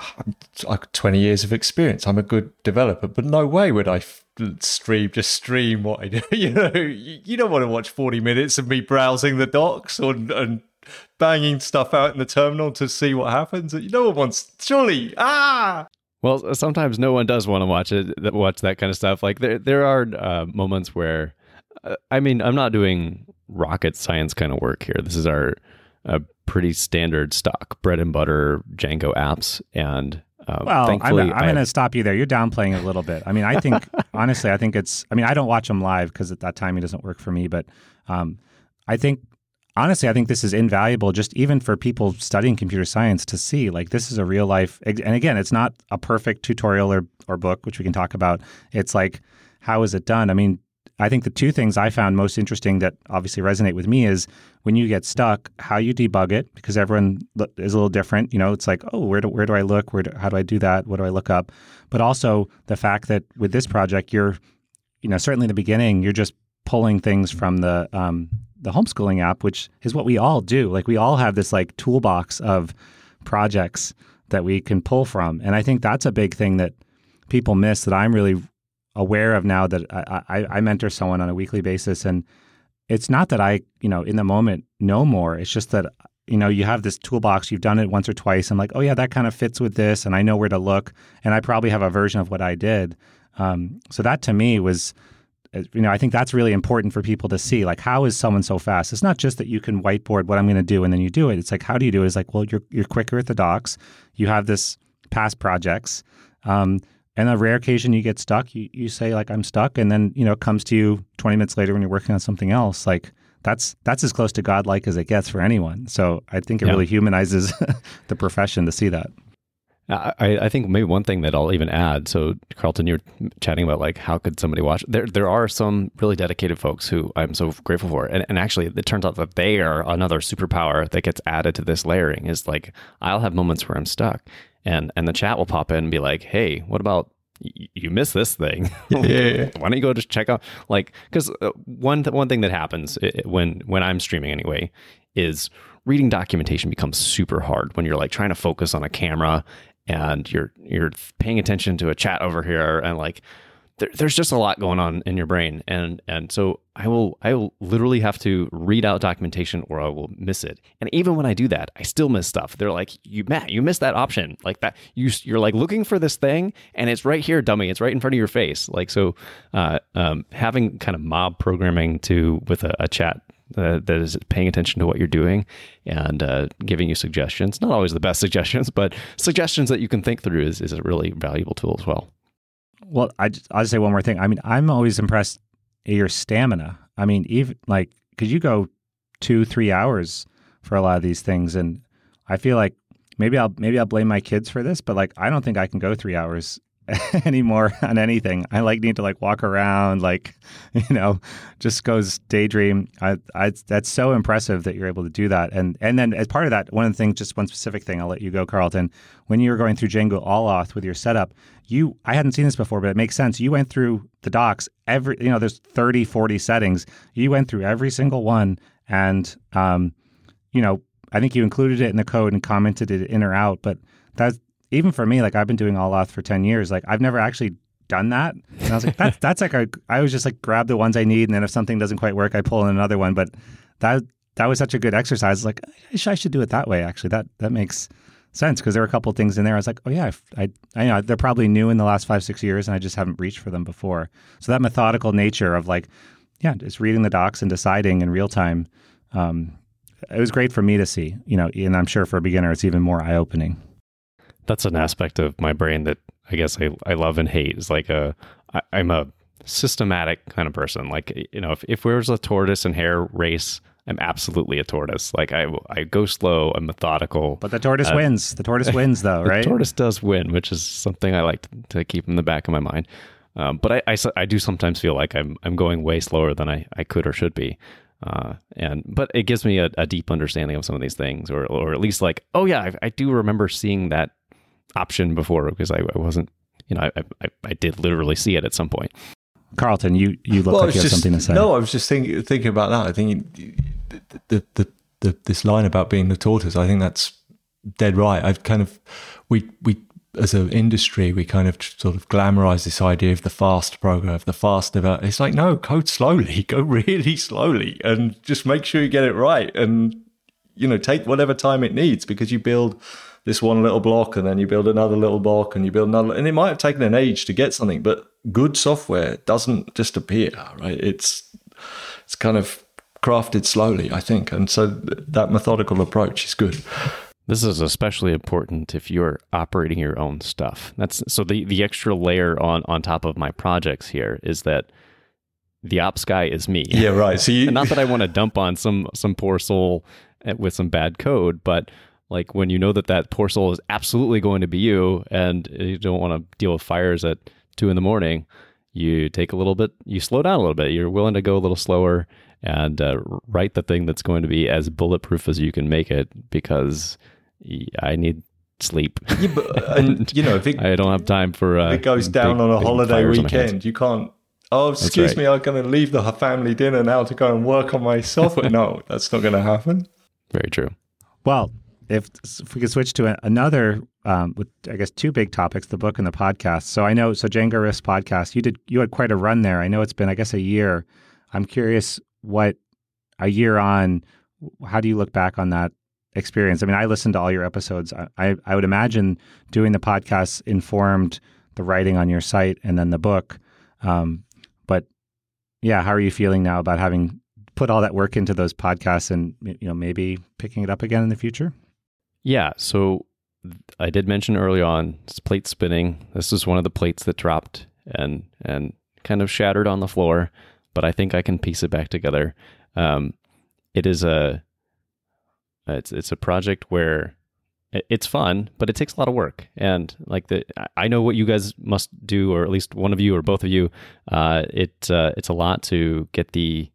I've twenty years of experience. I'm a good developer, but no way would I stream just stream what I do. You know, you don't want to watch forty minutes of me browsing the docs or and banging stuff out in the terminal to see what happens. No one wants, surely, ah! Well, sometimes no one does want to watch it, watch that kind of stuff. Like there, there are uh, moments where, uh, I mean, I'm not doing rocket science kind of work here. This is our uh, pretty standard stock bread and butter Django apps. And uh, well, thankfully, I'm, I'm going to stop you there. You're downplaying it a little bit. I mean, I think, honestly, I think it's, I mean, I don't watch them live because at that time it doesn't work for me. But um, I think, honestly, I think this is invaluable just even for people studying computer science to see, like, this is a real life. And again, it's not a perfect tutorial or, or book, which we can talk about. It's like, how is it done? I mean, I think the two things I found most interesting that obviously resonate with me is when you get stuck, how you debug it, because everyone is a little different. You know, it's like, oh, where do, where do I look? Where do, how do I do that? What do I look up? But also the fact that with this project, you're, you know, certainly in the beginning, you're just pulling things from the um, the homeschooling app, which is what we all do. Like we all have this like toolbox of projects that we can pull from. And I think that's a big thing that people miss that I'm really aware of now that I, I, I mentor someone on a weekly basis. And it's not that I, you know, in the moment know more. It's just that, you know, you have this toolbox, you've done it once or twice. I'm like, oh yeah, that kind of fits with this. And I know where to look. And I probably have a version of what I did. Um, so that to me was, you know, I think that's really important for people to see. Like, how is someone so fast? It's not just that you can whiteboard what I'm going to do and then you do it. It's like, how do you do it? It's like, well, you're you're quicker at the docs. You have this past projects. Um, and a rare occasion you get stuck. You you say like, I'm stuck, and then you know it comes to you twenty minutes later when you're working on something else. Like that's that's as close to godlike as it gets for anyone. So I think it yeah. really humanizes the profession to see that. I, I think maybe one thing that I'll even add. So Carlton, you're chatting about like how could somebody watch? There, there are some really dedicated folks who I'm so grateful for, and and actually it turns out that they are another superpower that gets added to this layering. Is like I'll have moments where I'm stuck, and and the chat will pop in and be like, hey, what about y- you missed this thing? yeah, yeah, yeah. Why don't you go just check out like because uh, one th- one thing that happens it, when when I'm streaming anyway is reading documentation becomes super hard when you're like trying to focus on a camera. And you're you're paying attention to a chat over here, and like there, there's just a lot going on in your brain, and and so I will I will literally have to read out documentation, or I will miss it. And even when I do that, I still miss stuff. They're like, you Matt, you missed that option, like that. You you're like looking for this thing, and it's right here, dummy. It's right in front of your face. Like so, uh, um, having kind of mob programming to with a, a chat. Uh, that is paying attention to what you're doing and uh, giving you suggestions. Not always the best suggestions, but suggestions that you can think through is, is a really valuable tool as well. Well, I just, I'll just say one more thing. I mean, I'm always impressed at your stamina. I mean, even like, because you go two, three hours for a lot of these things. And I feel like maybe I'll maybe I'll blame my kids for this, but like, I don't think I can go three hours anymore on anything. I like need to like walk around, like, you know, just goes daydream. I, I, that's so impressive that you're able to do that. And and then as part of that, one of the things, just one specific thing, I'll let you go, Carlton. When you were going through Django All-Auth with your setup, you, I hadn't seen this before, but it makes sense. You went through the docs, every, you know, there's thirty, forty settings. You went through every single one and, um, you know, I think you included it in the code and commented it in or out, but that's, even for me, like I've been doing All-Auth for ten years, like I've never actually done that. And I was like, that's, that's like, a, I was just like grab the ones I need. And then if something doesn't quite work, I pull in another one. But that, that was such a good exercise. Like I should, I should do it that way. Actually, that, that makes sense. Cause there were a couple of things in there. I was like, oh yeah, I, I, I know they're probably new in the last five, six years and I just haven't reached for them before. So that methodical nature of like, yeah, just reading the docs and deciding in real time. Um, it was great for me to see, you know, and I'm sure for a beginner, it's even more eye-opening. That's an aspect of my brain that I guess I, I love and hate. Is like a, I, I'm a systematic kind of person. Like, you know, if, if there was a tortoise and hare race, I'm absolutely a tortoise. Like I, I go slow, I'm methodical. But the tortoise uh, wins. The tortoise wins though, right? The tortoise does win, which is something I like to, to keep in the back of my mind. Um, but I, I, I do sometimes feel like I'm, I'm going way slower than I, I could or should be. Uh, and, but it gives me a, a deep understanding of some of these things, or, or at least like, oh yeah, I, I do remember seeing that option before because I, I wasn't, you know, I, I I did literally see it at some point. Carlton, you you look well, like you have just, something to say. No, I was just thinking thinking about that. I think the, the the the this line about being the tortoise, I think that's dead right. I've kind of we we as an industry we kind of sort of glamorize this idea of the fast program, of the fast develop. It's like no, code slowly, go really slowly, and just make sure you get it right, and you know take whatever time it needs because you build this one little block and then you build another little block and you build another, and it might have taken an age to get something, but good software doesn't just appear, right? It's it's kind of crafted slowly, I think. And so th- that methodical approach is good. This is especially important if you're operating your own stuff. That's so the, the extra layer on, on top of my projects here is that the ops guy is me. Yeah, right. So you, and not that I want to dump on some some poor soul with some bad code, but like when you know that that poor soul is absolutely going to be you and you don't want to deal with fires at two in the morning, you take a little bit, you slow down a little bit. You're willing to go a little slower and uh, write the thing that's going to be as bulletproof as you can make it because I need sleep. Yeah, but, and, you know, if it, I don't have time for uh, if it goes down big, on a holiday weekend, you can't, oh, excuse right. me, I'm going to leave the family dinner now to go and work on my software. No, that's not going to happen. Very true. Well, If, if we could switch to a, another, um, with I guess two big topics, the book and the podcast. So I know, so Django Riffs podcast, you did, you had quite a run there. I know it's been, I guess, a year. I'm curious what a year on, how do you look back on that experience? I mean, I listened to all your episodes. I, I, I would imagine doing the podcast informed the writing on your site and then the book. Um, but yeah, how are you feeling now about having put all that work into those podcasts and, you know, maybe picking it up again in the future? Yeah, so I did mention early on, it's plate spinning. This is one of the plates that dropped and and kind of shattered on the floor, but I think I can piece it back together. Um, it is a it's it's a project where it's fun, but it takes a lot of work. And like the I know what you guys must do, or at least one of you or both of you. Uh, it uh, it's a lot to get the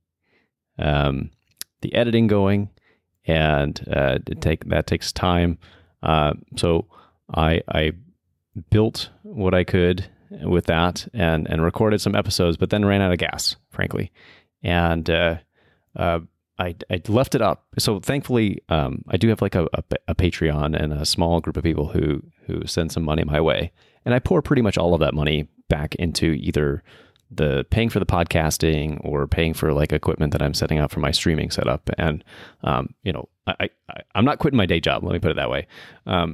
um, the editing going. And uh, it take that takes time. Uh, so I I built what I could with that and and recorded some episodes, but then ran out of gas, frankly. And uh, uh, I I left it up. So thankfully, um, I do have like a, a a Patreon and a small group of people who who send some money my way, and I pour pretty much all of that money back into either the paying for the podcasting or paying for like equipment that I'm setting up for my streaming setup. And, um, you know, I, I, I'm not quitting my day job. Let me put it that way. Um,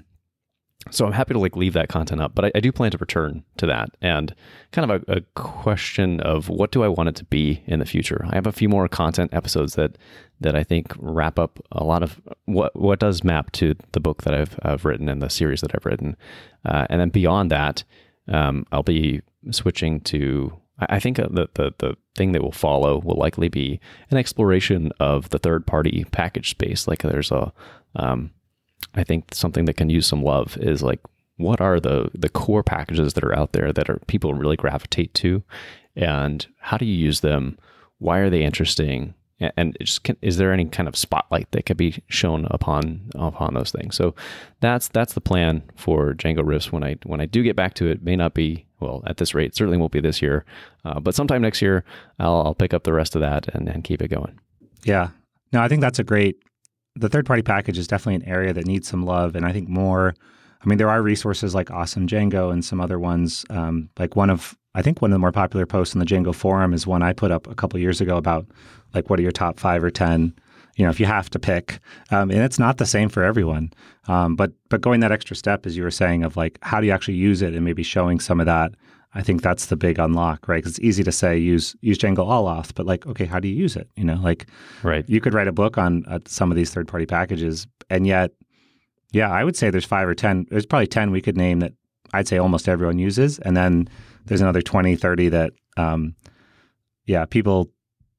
so I'm happy to like leave that content up, but I, I do plan to return to that and kind of a, a question of what do I want it to be in the future? I have a few more content episodes that, that I think wrap up a lot of what, what does map to the book that I've, I've written and the series that I've written. Uh, and then beyond that, um, I'll be switching to, I think the, the the thing that will follow will likely be an exploration of the third party package space. Like there's a, um, I think something that can use some love is like what are the the core packages that are out there that are people really gravitate to, and how do you use them? Why are they interesting? And it just can, is there any kind of spotlight that could be shown upon upon those things? So that's that's the plan for Django Riffs. When I when I do get back to it, may not be well at this rate. Certainly won't be this year, uh, but sometime next year, I'll, I'll pick up the rest of that and, and keep it going. Yeah, no, I think that's a great. The third party package is definitely an area that needs some love, and I think more. I mean, there are resources like Awesome Django and some other ones. Um, like one of I think one of the more popular posts in the Django forum is one I put up a couple of years ago about like what are your top five or ten, you know, if you have to pick. Um, and it's not the same for everyone. Um, but but going that extra step, as you were saying, of like how do you actually use it and maybe showing some of that, I think that's the big unlock, right? Because it's easy to say use use Django all-auth, but like, okay, how do you use it? You know, like right. You could write a book on uh, some of these third-party packages, and yet, yeah, I would say there's five or ten. There's probably ten we could name that I'd say almost everyone uses, and then there's another twenty, thirty that, um, yeah, people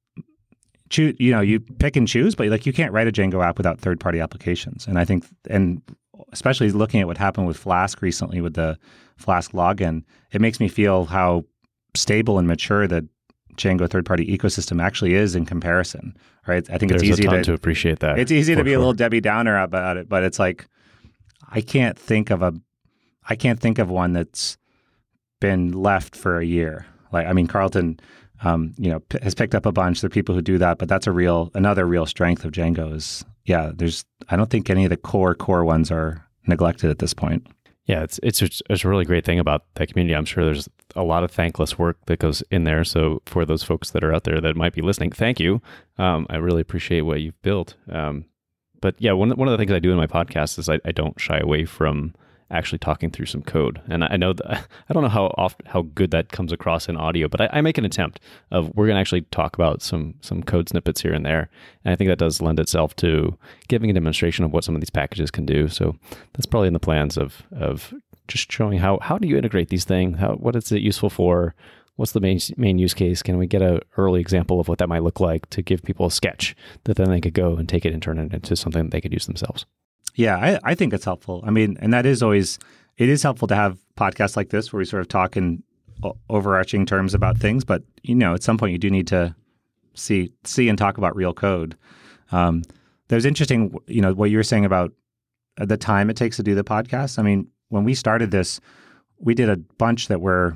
choose. You know, you pick and choose, but like you can't write a Django app without third-party applications. And I think, and especially looking at what happened with Flask recently with the Flask login, it makes me feel how stable and mature the Django third-party ecosystem actually is in comparison, right? I think There's it's easy a ton to, to appreciate that. It's easy to be sure. a little Debbie Downer about it, but it's like I can't think of a, I can't think of one that's been left for a year. Like, I mean, Carlton, um, you know, p- has picked up a bunch. There are people who do that, but that's a real, another real strength of Django is, yeah, there's, I don't think any of the core, core ones are neglected at this point. Yeah, it's it's it's a really great thing about that community. I'm sure there's a lot of thankless work that goes in there. So for those folks that are out there that might be listening, thank you. Um, I really appreciate what you've built. Um, but yeah, one one of the things I do in my podcast is I, I don't shy away from actually talking through some code. And I know that I don't know how often, how good that comes across in audio, but I, I make an attempt of we're going to actually talk about some some code snippets here and there. And I think that does lend itself to giving a demonstration of what some of these packages can do. So that's probably in the plans of of just showing how how do you integrate these things? How what is it useful for? What's the main main use case? Can we get an early example of what that might look like to give people a sketch that then they could go and take it and turn it into something that they could use themselves? Yeah, I, I think it's helpful. I mean, and that is always, it is helpful to have podcasts like this where we sort of talk in o- overarching terms about things. But, you know, at some point you do need to see see and talk about real code. Um, there's interesting, you know, what you were saying about the time it takes to do the podcast. I mean, when we started this, we did a bunch that were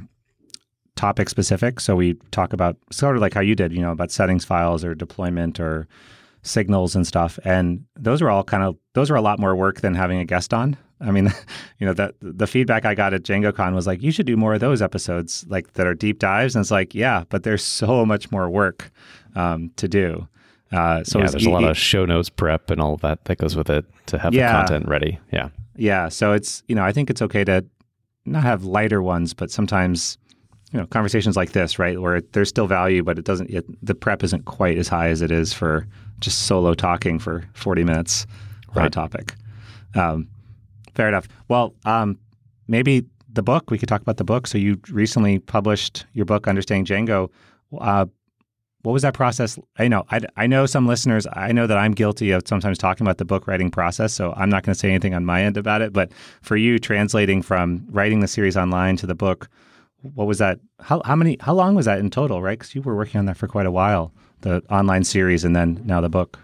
topic specific. So we talk about sort of like how you did, you know, about settings files or deployment or signals and stuff. And those were all kind of, those were a lot more work than having a guest on. I mean, you know, the, the feedback I got at DjangoCon was like, you should do more of those episodes like that are deep dives. And it's like, yeah, but there's so much more work um, to do. Uh, so yeah, there's e- a lot e- of show notes prep and all of that that goes with it to have Yeah. the content ready. Yeah. Yeah. So it's, you know, I think it's okay to not have lighter ones, but sometimes, you know, conversations like this, right, where it, there's still value, but it doesn't, it, the prep isn't quite as high as it is for just solo talking for forty minutes on Right. a topic. Um, fair enough. Well, um, maybe the book, we could talk about the book. So you recently published your book, Understanding Django. Uh, what was that process? I know, I, I know some listeners, I know that I'm guilty of sometimes talking about the book writing process, so I'm not going to say anything on my end about it. But for you, translating from writing the series online to the book, what was that? How how many? How long was that in total? Right, because you were working on that for quite a while, the online series, and then now the book.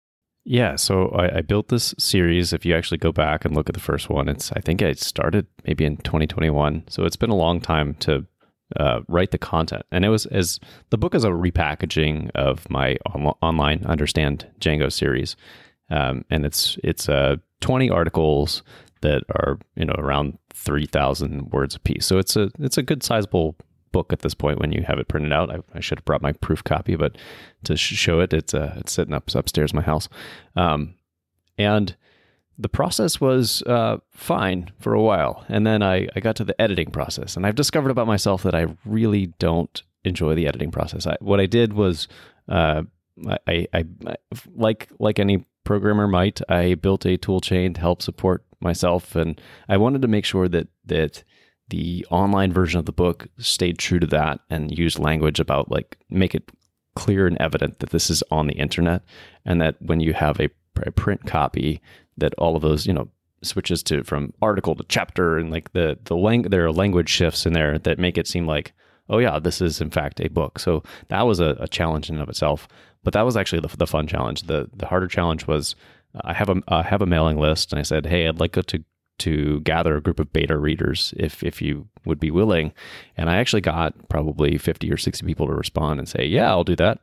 Yeah, so I, I built this series. If you actually go back and look at the first one, it's I think I started maybe in twenty twenty-one. So it's been a long time to uh, write the content, and it was as the book is a repackaging of my on, online Understand Django series, um, and it's it's uh, twenty articles that are you know around three thousand words a piece. So it's a it's a good sizable book at this point when you have it printed out. I, I should have brought my proof copy, but to sh- show it, it's uh, it's sitting up upstairs in my house. Um, and the process was uh, fine for a while. And then I, I got to the editing process, and I've discovered about myself that I really don't enjoy the editing process. I, what I did was, uh, I, I, I like like any programmer might, I built a tool chain to help support myself, and I wanted to make sure that that the online version of the book stayed true to that and used language about like make it clear and evident that this is on the internet, and that when you have a, a print copy, that all of those you know switches to from article to chapter, and like the the lang- there are language shifts in there that make it seem like, oh yeah, this is in fact a book. So that was a, a challenge in and of itself. But that was actually the, the fun challenge. The the harder challenge was uh, I have a I have a mailing list, and I said, hey, I'd like to to gather a group of beta readers if if you would be willing. And I actually got probably fifty or sixty people to respond and say, yeah, I'll do that.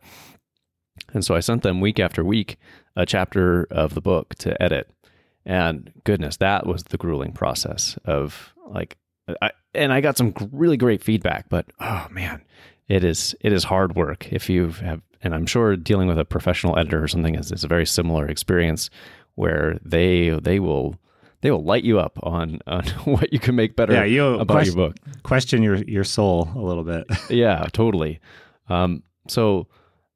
And so I sent them week after week a chapter of the book to edit. And goodness, that was the grueling process of like, I, and I got some really great feedback, but oh man, it is it is hard work if you have. And I'm sure dealing with a professional editor or something is, is a very similar experience where they they will they will light you up on, on what you can make better yeah, you about quest- your book. Question your, your soul a little bit. Yeah, totally. Um, so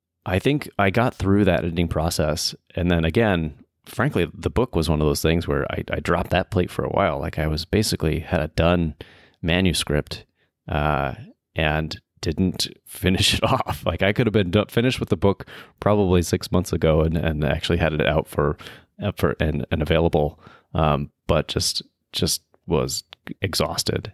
I think I got through that editing process. And then again, frankly, the book was one of those things where I, I dropped that plate for a while. Like I was basically had a done manuscript uh, and didn't finish it off. Like I could have been done, finished with the book probably six months ago and, and actually had it out for, for and, and available. Um, but just, just was exhausted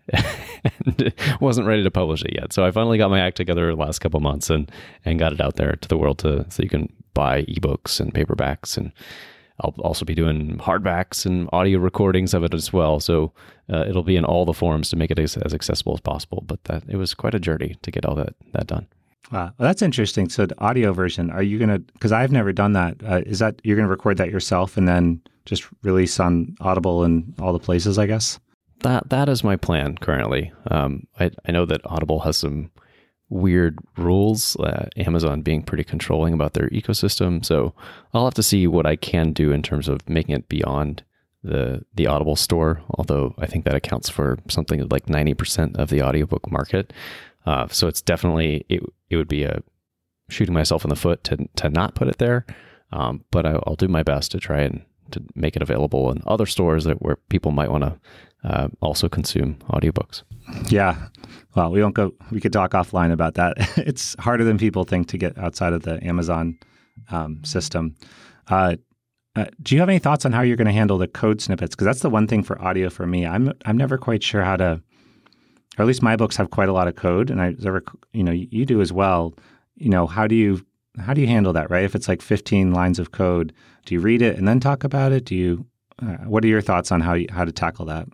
and wasn't ready to publish it yet. So I finally got my act together the last couple of months and, and got it out there to the world to, so you can buy ebooks and paperbacks, and I'll also be doing hardbacks and audio recordings of it as well. So uh, it'll be in all the forms to make it as, as accessible as possible. But that it was quite a journey to get all that that done. Wow, well, that's interesting. So the audio version, are you going to, because I've never done that, uh, is that you're going to record that yourself and then just release on Audible and all the places, I guess? That That is my plan currently. Um, I, I know that Audible has some weird rules, uh, Amazon being pretty controlling about their ecosystem. So I'll have to see what I can do in terms of making it beyond the the Audible store, although I think that accounts for something like ninety percent of the audiobook market. Uh, so it's definitely, it it would be a shooting myself in the foot to to not put it there. Um, but I, I'll do my best to try and to make it available in other stores that where people might want to uh, also consume audiobooks. Yeah. Well, we won't go, we could talk offline about that. It's harder than people think to get outside of the Amazon um, system. Uh, uh, do you have any thoughts on how you're going to handle the code snippets? Because that's the one thing for audio for me. I'm I'm never quite sure how to, or at least my books have quite a lot of code, and I ever, you know, you do as well. You know, how do you how do you handle that, right? If it's like fifteen lines of code, do you read it and then talk about it? Do you? Uh, what are your thoughts on how you, how to tackle that?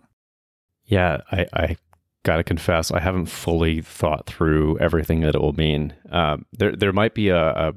Yeah, I, I got to confess, I haven't fully thought through everything that it will mean. Um, there, there might be a, a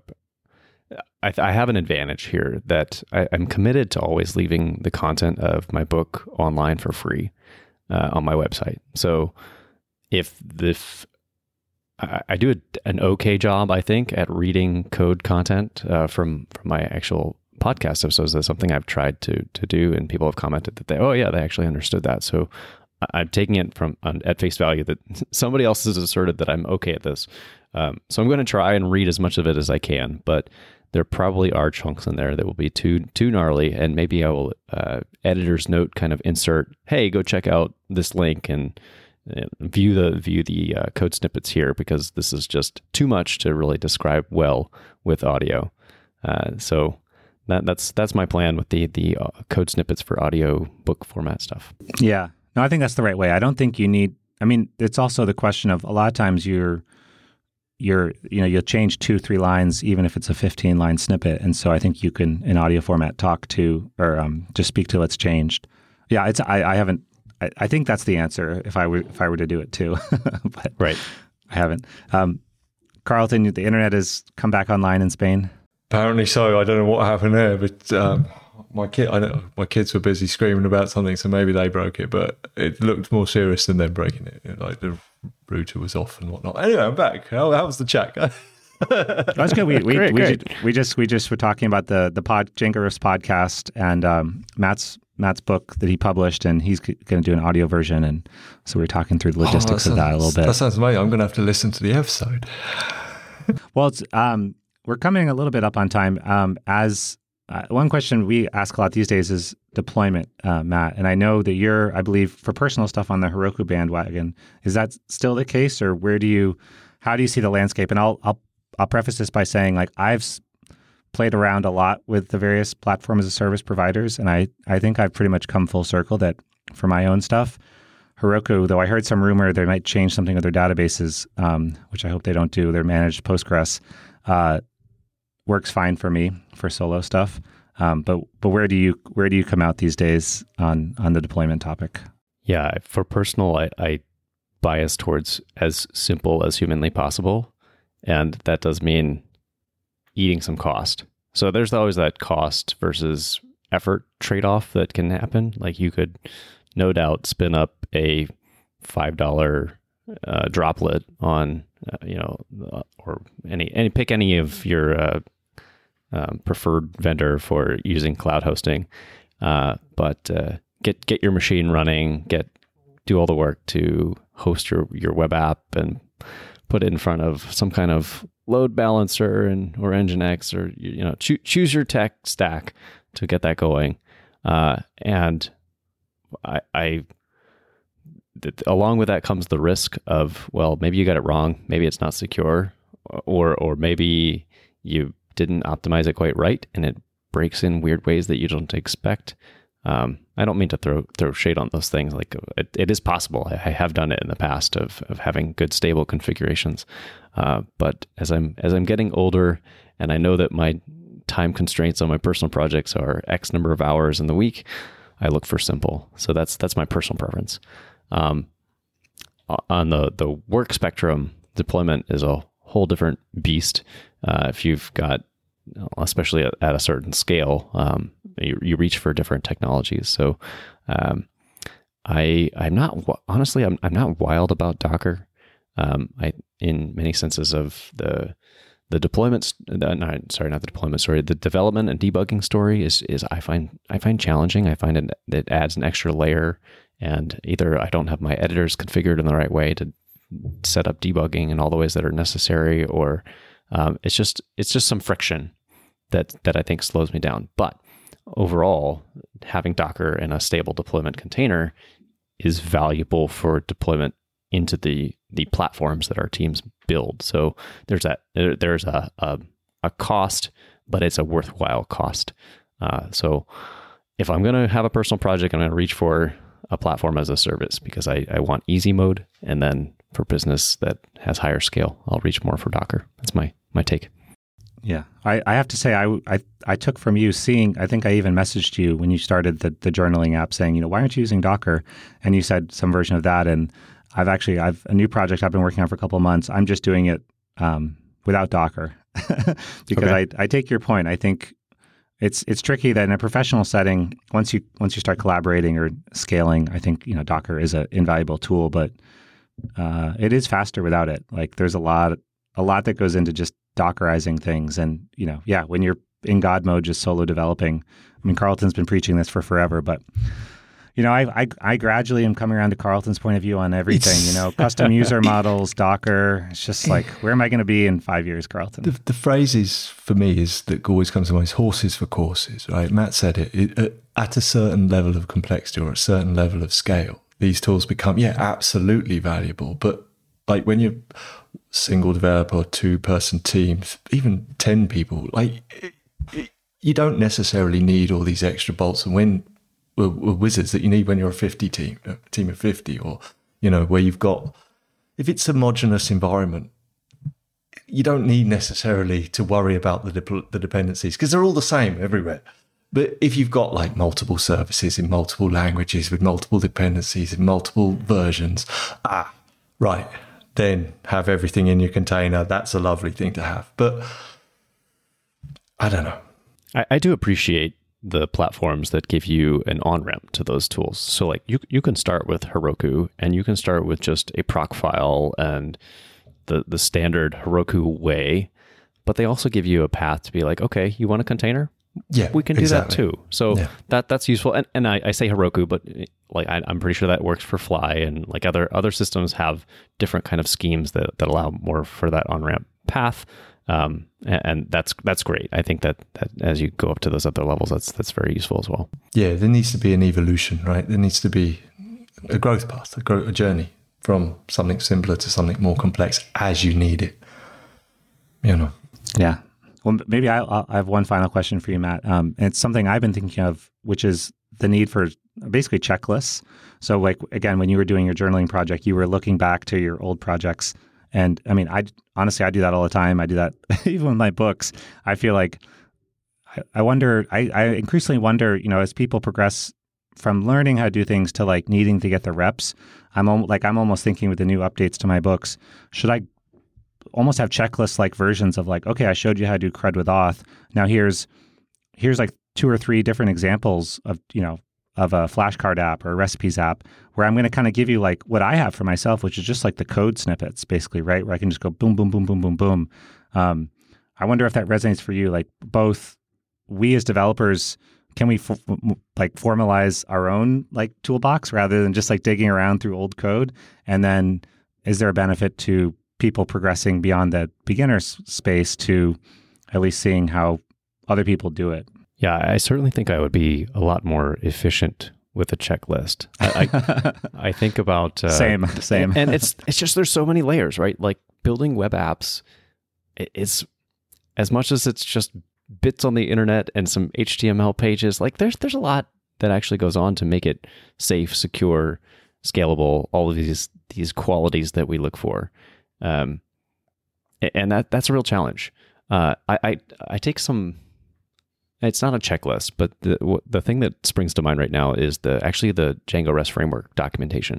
I, I have an advantage here that I, I'm committed to always leaving the content of my book online for free uh, on my website. So if this, I, I do a, an okay job, I think, at reading code content uh, from from my actual podcast episodes. That's something I've tried to to do, and people have commented that they, oh yeah, they actually understood that. So I'm taking it from on, at face value that somebody else has asserted that I'm okay at this. Um, so I'm going to try and read as much of it as I can, but there probably are chunks in there that will be too too gnarly, and maybe I will uh, editor's note kind of insert, hey, go check out this link and uh, view the view the uh, code snippets here, because this is just too much to really describe well with audio. Uh, so that, that's that's my plan with the the uh, code snippets for audio book format stuff. Yeah. No, I think that's the right way. I don't think you need, I mean, it's also the question of a lot of times you're, you're, you know, you'll change two, three lines, even if it's a fifteen line snippet. And so I think you can, in audio format, talk to, or um, just speak to what's changed. Yeah, it's, I, I haven't, I, I think that's the answer if I were, if I were to do it too, but right. I haven't. Um, Carlton, the internet has come back online in Spain. Apparently so. I don't know what happened there, but um, my kid, I know my kids were busy screaming about something, so maybe they broke it. But it looked more serious than them breaking it. You know, like the router was off and whatnot. Anyway, I'm back. How, how was the chat? That's good. We we great, we, great. Just, we just we just were talking about the the pod Django Riffs podcast and um, Matt's Matt's book that he published, and he's going to do an audio version, and so we were talking through the logistics oh, that sounds, of that a little bit. That sounds amazing. I'm going to have to listen to the episode. Well, it's um, we're coming a little bit up on time. Um, as uh, one question we ask a lot these days is deployment, uh, Matt. And I know that you're, I believe, for personal stuff on the Heroku bandwagon. Is that still the case, or where do you, how do you see the landscape? And I'll I'll I'll preface this by saying, like, I've played around a lot with the various platform as a service providers, and I, I think I've pretty much come full circle that for my own stuff, Heroku, though I heard some rumor they might change something with their databases, um, which I hope they don't do, their managed Postgres, uh, works fine for me for solo stuff. Um, but but where do you where do you come out these days on on the deployment topic? Yeah, for personal, I, I bias towards as simple as humanly possible, and that does mean eating some cost. So there's always that cost versus effort trade-off that can happen. Like you could no doubt spin up a five dollar uh, droplet on, uh, you know, uh, or any, any, pick any of your uh, um, preferred vendor for using cloud hosting. Uh, but uh, get, get your machine running, get, do all the work to host your, your web app and put it in front of some kind of load balancer and or Nginx, or you know, choo- choose your tech stack to get that going. Uh, and I, I th- along with that comes the risk of, well, maybe you got it wrong, maybe it's not secure, or or maybe you didn't optimize it quite right, and it breaks in weird ways that you don't expect. Um, I don't mean to throw throw shade on those things. Like it, it is possible. I, I have done it in the past of of having good stable configurations. Uh, but as I'm as I'm getting older, and I know that my time constraints on my personal projects are X number of hours in the week, I look for simple. So that's that's my personal preference. Um, on the the work spectrum, deployment is a whole different beast. Uh, if you've got, especially at, at a certain scale, um, you, you reach for different technologies. So um, I I'm not honestly I'm I'm not wild about Docker. Um, I in many senses of the the deployment, the, no, sorry, not the deployment story, the development and debugging story is is I find I find challenging. I find it it adds an extra layer, and either I don't have my editors configured in the right way to set up debugging in all the ways that are necessary, or um, it's just it's just some friction that that I think slows me down. But overall, having Docker in a stable deployment container is valuable for deployment into the the platforms that our teams build. So there's that there, there's a, a a cost, but it's a worthwhile cost. Uh, so if I'm going to have a personal project, I'm going to reach for a platform as a service because I, I want easy mode, and then for business that has higher scale, I'll reach more for Docker. That's my my take. Yeah, I, I have to say, I, I I took from you seeing, I think I even messaged you when you started the, the journaling app saying, you know, why aren't you using Docker? And you said some version of that. And I've actually, I've a new project I've been working on for a couple of months. I'm just doing it um, without Docker because okay. I, I take your point. I think it's it's tricky that in a professional setting, once you once you start collaborating or scaling, I think, you know, Docker is an invaluable tool, but uh, it is faster without it. Like there's a lot a lot that goes into just Dockerizing things. And, you know, yeah, when you're in God mode, just solo developing, I mean, Carlton's been preaching this for forever, but, you know, I I, I gradually am coming around to Carlton's point of view on everything, it's, you know, custom user models, Docker. It's just like, where am I going to be in five years, Carlton? The, the phrases for me is that always comes to mind is horses for courses, right? Matt said it, it at a certain level of complexity or a certain level of scale, these tools become, yeah, absolutely valuable. But like when you're single developer or two person teams, even ten people, like it, it, you don't necessarily need all these extra bolts and win or, or wizards that you need when you're a fifty team, a team of fifty, or, you know, where you've got, if it's a homogenous environment, you don't need necessarily to worry about the, de- the dependencies because they're all the same everywhere. But if you've got like multiple services in multiple languages with multiple dependencies in multiple versions, ah, right, then have everything in your container. That's a lovely thing to have. But I don't know. I, I do appreciate the platforms that give you an on-ramp to those tools. So like you you can start with Heroku, and you can start with just a proc file and the, the standard Heroku way, but they also give you a path to be like, okay, you want a container? Yeah, we can do exactly. that too. So yeah. that that's useful. And and I, I say Heroku, but like I, I'm pretty sure that works for Fly, and like other other systems have different kind of schemes that, that allow more for that on ramp path. Um, and, and that's that's great. I think that, that as you go up to those other levels, that's that's very useful as well. Yeah, there needs to be an evolution, right? There needs to be a growth path, a, growth, a journey from something simpler to something more complex as you need it. You know. Yeah. Well, maybe I, I'll, I have one final question for you, Matt. Um, and it's something I've been thinking of, which is the need for basically checklists. So like, again, when you were doing your journaling project, you were looking back to your old projects. And I mean, I honestly, I do that all the time. I do that even with my books. I feel like I, I wonder, I, I increasingly wonder, you know, as people progress from learning how to do things to like needing to get the reps, I'm al- like, I'm almost thinking with the new updates to my books, should I almost have checklist like versions of like, okay, I showed you how to do CRUD with Auth. Now here's, here's like two or three different examples of, you know, of a flashcard app or a recipes app where I'm going to kind of give you like what I have for myself, which is just like the code snippets basically, right? Where I can just go boom, boom, boom, boom, boom, boom. Um, I wonder if that resonates for you. Like both we as developers, can we f- like formalize our own like toolbox rather than just like digging around through old code? And then is there a benefit to people progressing beyond that beginner s- space to at least seeing how other people do it? Yeah, I certainly think I would be a lot more efficient with a checklist. I I, I think about uh, same, same, and, and it's it's just there's so many layers, right? Like building web apps, it's as much as it's just bits on the internet and some H T M L pages. Like there's there's a lot that actually goes on to make it safe, secure, scalable. All of these these qualities that we look for, um, and that that's a real challenge. Uh, I, I I take some. It's not a checklist, but the the thing that springs to mind right now is the actually the Django REST framework documentation.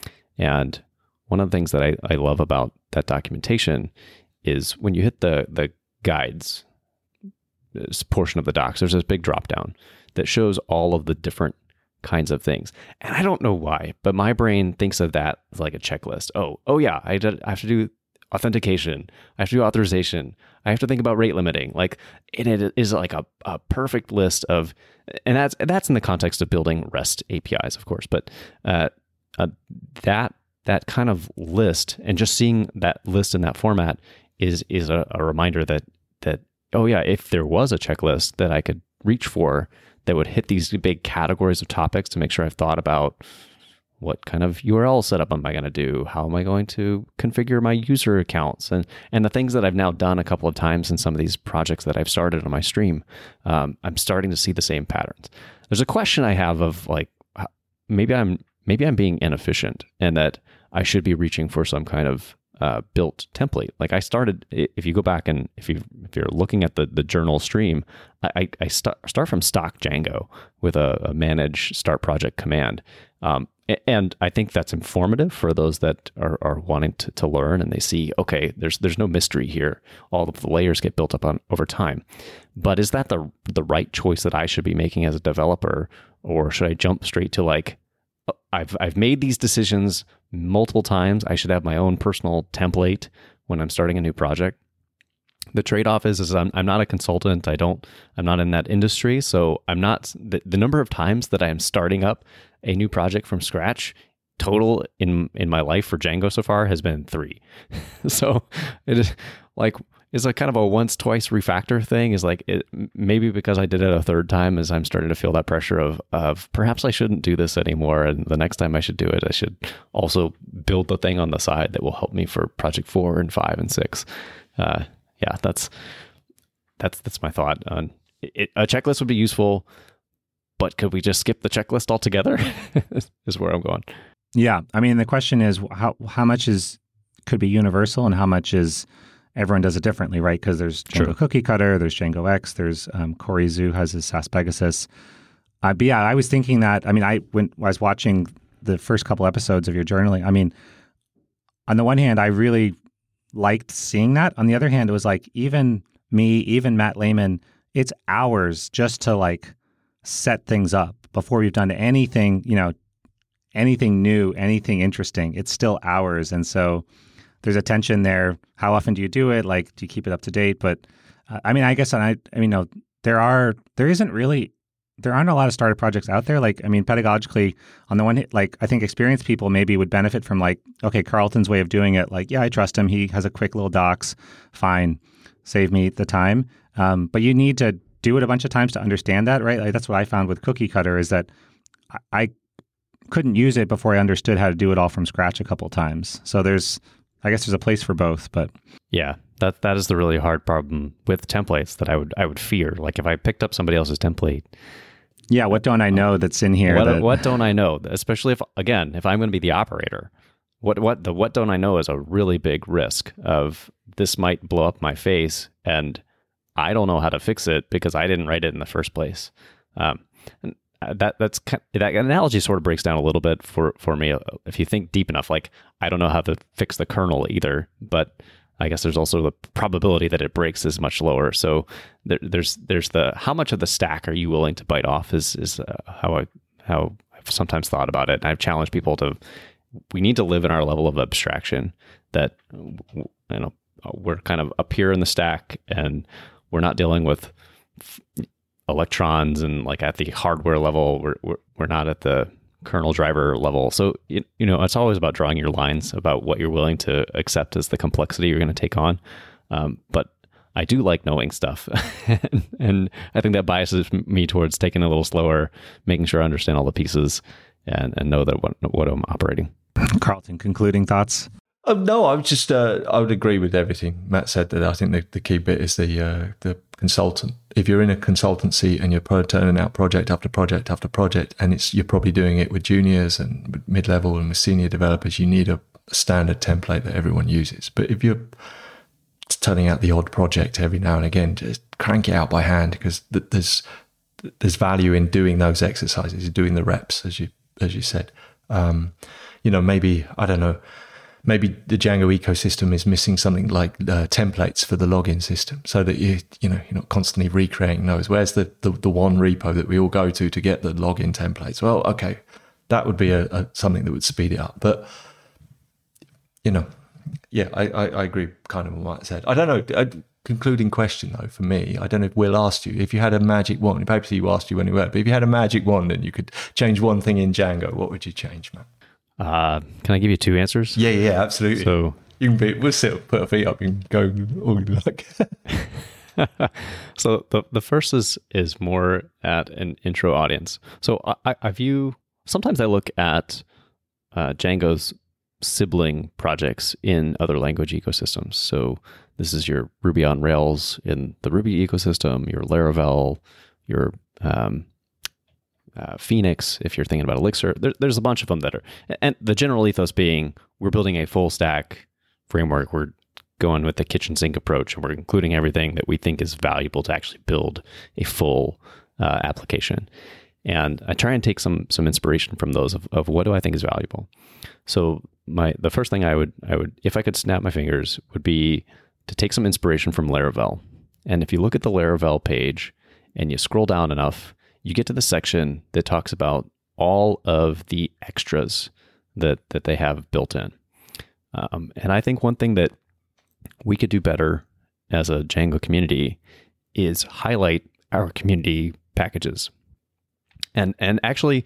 And one of the things that I, I love about that documentation is when you hit the the guides portion of the docs, there's this big drop down that shows all of the different kinds of things. And I don't know why, but my brain thinks of that as like a checklist. Oh, oh yeah, I, did, I have to do authentication. I have to do authorization. I have to think about rate limiting. Like, and it is like a, a perfect list of, and that's that's in the context of building REST A P Is, of course. But uh, uh, that that kind of list, and just seeing that list in that format is is a, a reminder that that oh yeah, if there was a checklist that I could reach for that would hit these big categories of topics to make sure I've thought about what kind of U R L setup am I going to do? How am I going to configure my user accounts? And and the things that I've now done a couple of times in some of these projects that I've started on my stream, um, I'm starting to see the same patterns. There's a question I have of like, maybe I'm maybe I'm being inefficient and that I should be reaching for some kind of uh, built template. Like I started, if you go back and if you if you're looking at the the journal stream, I I start start from stock Django with a, a manage start project command. Um, And I think that's informative for those that are, are wanting to, to learn, and they see, okay, there's there's no mystery here. All of the layers get built up on over time. But is that the the right choice that I should be making as a developer, or should I jump straight to like, I've I've made these decisions multiple times. I should have my own personal template when I'm starting a new project. The trade-off is, is I'm, I'm not a consultant. I don't, I'm not in that industry. So I'm not, the, the number of times that I am starting up a new project from scratch total in, in my life for Django so far has been three. So it is like, it's a kind of a once, twice refactor thing is like, it, maybe because I did it a third time as I'm starting to feel that pressure of, of perhaps I shouldn't do this anymore. And the next time I should do it, I should also build the thing on the side that will help me for project four and five and six. Uh, Yeah, that's that's that's my thought on it. A checklist would be useful, but could we just skip the checklist altogether? Is where I'm going. Yeah, I mean the question is how how much is could be universal and how much is everyone does it differently, right? Because there's Django True. Cookie Cutter, there's Django X, there's um, Corey Zhu has his Sass Pegasus. Uh, but yeah, I was thinking that. I mean, I when I was watching the first couple episodes of your journaling. I mean, on the one hand, I really liked seeing that. On the other hand, it was like even me, even Matt Lehman, it's hours just to like set things up before we've done anything, you know, anything new, anything interesting. It's still hours. And so there's a tension there. How often do you do it? Like, do you keep it up to date? But uh, I mean, I guess, I, I mean, no, there are, there isn't really, there aren't a lot of startup projects out there. Like, I mean, pedagogically, on the one hand, like, I think experienced people maybe would benefit from like, okay, Carlton's way of doing it. Like, yeah, I trust him. He has a quick little docs. Fine. Save me the time. Um, but you need to do it a bunch of times to understand that, right? Like, that's what I found with Cookie Cutter is that I, I couldn't use it before I understood how to do it all from scratch a couple of times. So there's, I guess there's a place for both, but. Yeah. that that is the really hard problem with templates that I would I would fear. Like if I picked up somebody else's template. Yeah, what don't I know that's in here? What, that... what don't I know? Especially if, again, if I'm going to be the operator, what what the what don't I know is a really big risk of this might blow up my face, and I don't know how to fix it because I didn't write it in the first place. Um, and that that's that analogy sort of breaks down a little bit for for me if you think deep enough. Like I don't know how to fix the kernel either, but I guess there's also the probability that it breaks is much lower. So there, there's there's the how much of the stack are you willing to bite off is is uh, how I how I've sometimes thought about it. And I've challenged people to we need to live in our level of abstraction that you know we're kind of up here in the stack and we're not dealing with electrons and like at the hardware level. We're we're, we're not at the kernel driver level. So, you, you know, it's always about drawing your lines about what you're willing to accept as the complexity you're going to take on. Um, but I do like knowing stuff. and, and I think that biases me towards taking it a little slower, making sure I understand all the pieces and, and know that what, what I'm operating. Carlton, concluding thoughts? Um, no, I would just uh, I would agree with everything Matt said. That I think the, the key bit is the uh, the consultant. If you're in a consultancy and you're turning out project after project after project, and it's you're probably doing it with juniors and mid level and with senior developers, you need a, a standard template that everyone uses. But if you're turning out the odd project every now and again, just crank it out by hand because th- there's there's value in doing those exercises, doing the reps, as you as you said. Um, you know, maybe I don't know. Maybe the Django ecosystem is missing something like uh, templates for the login system, so that you you know you're not constantly recreating those. Where's the, the the one repo that we all go to to get the login templates? Well, okay, that would be a, a something that would speed it up. But you know, yeah, I, I, I agree kind of with what I said. I don't know. A concluding question though for me, I don't know if Will asked you if you had a magic wand. Perhaps he asked you when you were, but if you had a magic wand and you could change one thing in Django, what would you change, man? Uh, can I give you two answers? Yeah, yeah, absolutely. So you can be, we'll sit, put our feet up and go all you like. So the the first is is more at an intro audience. So I, I view sometimes I look at uh, Django's sibling projects in other language ecosystems. So this is your Ruby on Rails in the Ruby ecosystem, your Laravel, your um, Uh, Phoenix, if you're thinking about Elixir, there, there's a bunch of them that are, and the general ethos being we're building a full stack framework. We're going with the kitchen sink approach, and we're including everything that we think is valuable to actually build a full uh, application. And I try and take some some inspiration from those of, of what do I think is valuable. So my the first thing I would I would if I could snap my fingers would be to take some inspiration from Laravel. And if you look at the Laravel page and you scroll down enough, you get to the section that talks about all of the extras that that they have built in. Um, and I think one thing that we could do better as a Django community is highlight our community packages. And and actually,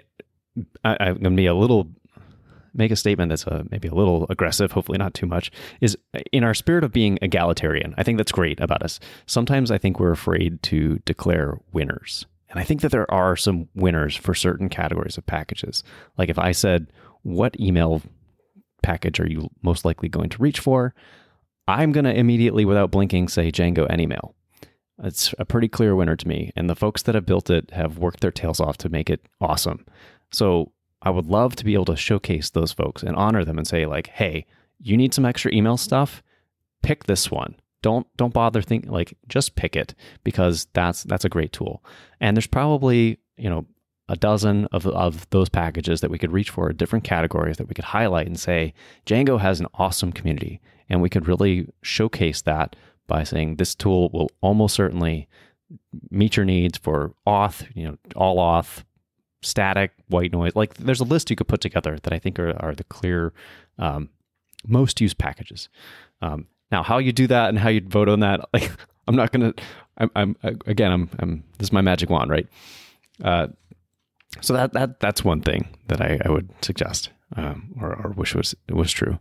I, I'm going to be a little, make a statement that's a, maybe a little aggressive, hopefully not too much, is in our spirit of being egalitarian. I think that's great about us. Sometimes I think we're afraid to declare winners. And I think that there are some winners for certain categories of packages. Like if I said, what email package are you most likely going to reach for? I'm going to immediately, without blinking, say Django Anymail. It's a pretty clear winner to me. And the folks that have built it have worked their tails off to make it awesome. So I would love to be able to showcase those folks and honor them and say like, hey, you need some extra email stuff? Pick this one. Don't don't bother thinking, like, just pick it because that's that's a great tool. And there's probably, you know, a dozen of, of those packages that we could reach for, different categories that we could highlight and say, Django has an awesome community. And we could really showcase that by saying this tool will almost certainly meet your needs for auth, you know, all auth, static, white noise. Like there's a list you could put together that I think are, are the clear um, most used packages. Um, now, how you do that and how you vote on that, like I'm not going to, I'm, I'm, again, I'm, I'm, this is my magic wand, right? Uh, so that, that, that's one thing that I, I would suggest um, or, or wish was, was true.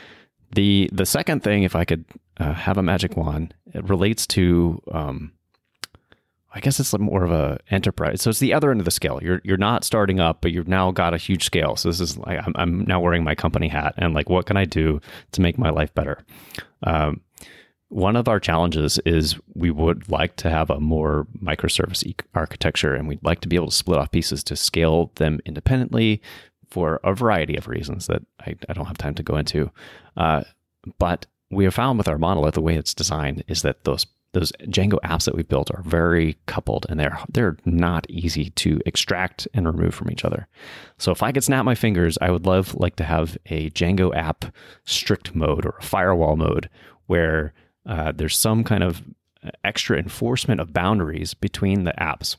The, the second thing, if I could uh, have a magic wand, it relates to, um, I guess it's more of a enterprise. So it's the other end of the scale. You're you're not starting up, but you've now got a huge scale. So this is like I'm, I'm now wearing my company hat, and like, what can I do to make my life better? Um, one of our challenges is we would like to have a more microservice e- architecture, and we'd like to be able to split off pieces to scale them independently for a variety of reasons that I, I don't have time to go into. Uh, but we have found with our monolith, the way it's designed is that those those Django apps that we've built are very coupled, and they're they're not easy to extract and remove from each other. So if I could snap my fingers, I would love like to have a Django app strict mode or a firewall mode where uh, there's some kind of extra enforcement of boundaries between the apps,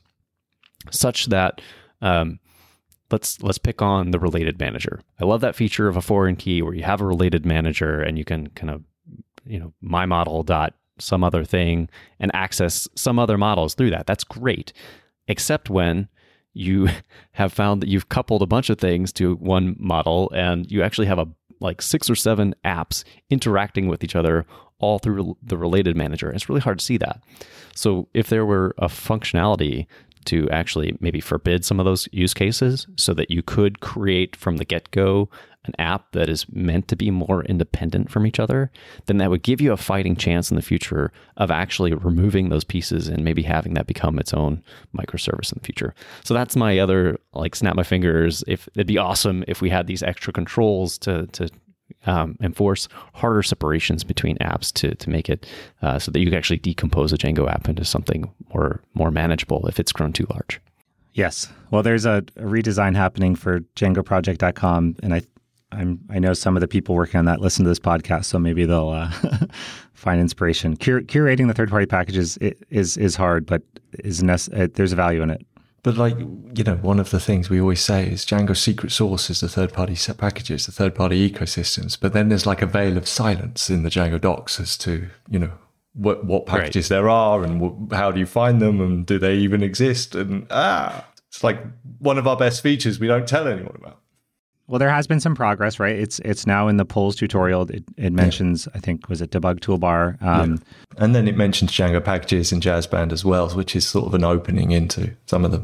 such that um, let's let's pick on the related manager. I love that feature of a foreign key where you have a related manager and you can kind of, you know, my model dot some other thing and access some other models through that. That's great, except when you have found that you've coupled a bunch of things to one model and you actually have a like six or seven apps interacting with each other all through the related manager. It's really hard to see that. So if there were a functionality to actually maybe forbid some of those use cases so that you could create from the get-go an app that is meant to be more independent from each other, then that would give you a fighting chance in the future of actually removing those pieces and maybe having that become its own microservice in the future. So that's my other, like, snap my fingers. If it'd be awesome if we had these extra controls to to um, enforce harder separations between apps to to make it uh, so that you can actually decompose a Django app into something more more manageable if it's grown too large. Yes. Well, there's a, a redesign happening for Django project dot com, and I I'm, I know some of the people working on that listen to this podcast, so maybe they'll uh, find inspiration. Cur- curating the third-party packages is is hard, but is nece- uh, there's a value in it. But like, you know, one of the things we always say is Django's secret sauce is the third-party set packages, the third-party ecosystems. But then there's like a veil of silence in the Django docs as to, you know, what what packages right. there are and wh- how do you find them and do they even exist? And ah, it's like one of our best features we don't tell anyone about. Well, there has been some progress, right? It's it's now in the polls tutorial. It, it mentions, yeah. I think, was it debug toolbar? Um, yeah. And then it mentions Django packages in Jazzband as well, which is sort of an opening into some of the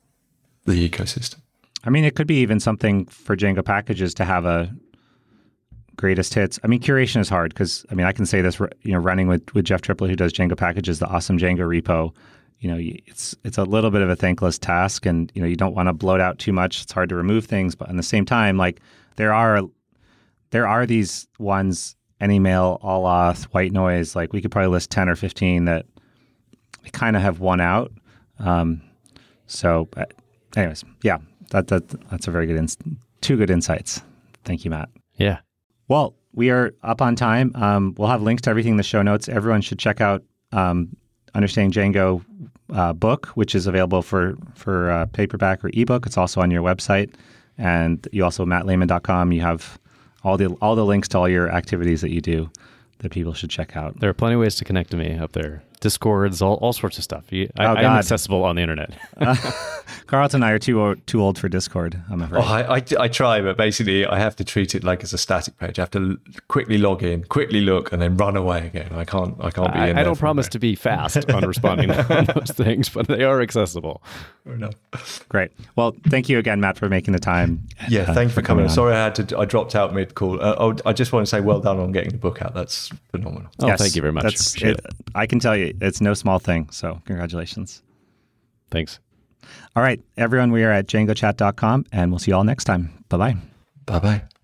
the ecosystem. I mean, it could be even something for Django packages to have a greatest hits. I mean, curation is hard because, I mean, I can say this, you know, running with, with Jeff Triplett, who does Django packages, the awesome Django repo. You know, it's it's a little bit of a thankless task, and you know you don't want to bloat out too much. It's hard to remove things, but at the same time, like there are there are these ones, Anymail, All-Auth, White Noise. Like we could probably list ten or fifteen that they kind of have won out. Um, so, anyways, yeah, that that that's a very good ins- two good insights. Thank you, Matt. Yeah. Well, we are up on time. Um, we'll have links to everything in the show notes. Everyone should check out Um, Understanding Django uh, book, which is available for for uh, paperback or ebook. It's also on your website, and you also matt lehman dot com. You have all the all the links to all your activities that you do that people should check out. There are plenty of ways to connect to me up there. Discords, all, all sorts of stuff. You, I, oh, I'm accessible on the internet. uh, Carlton and I are too too old for Discord, I'm afraid. Oh, I, I, I try, but basically I have to treat it like it's a static page. I have to l- quickly log in, quickly look, and then run away again. I can't I can't be I, in I there don't promise there. to be fast on responding on those things, but they are accessible. Fair enough. Great. Well, thank you again, Matt, for making the time. Yeah, uh, thank you for coming. on. Sorry I had to. I dropped out mid call. Uh, oh, I just want to say well done on getting the book out. That's phenomenal. Oh, Yes, thank you very much. That's, Appreciate it, it. I can tell you, it's no small thing. So congratulations. Thanks. All right, everyone, we are at django chat dot com, and we'll see you all next time. Bye-bye. Bye bye.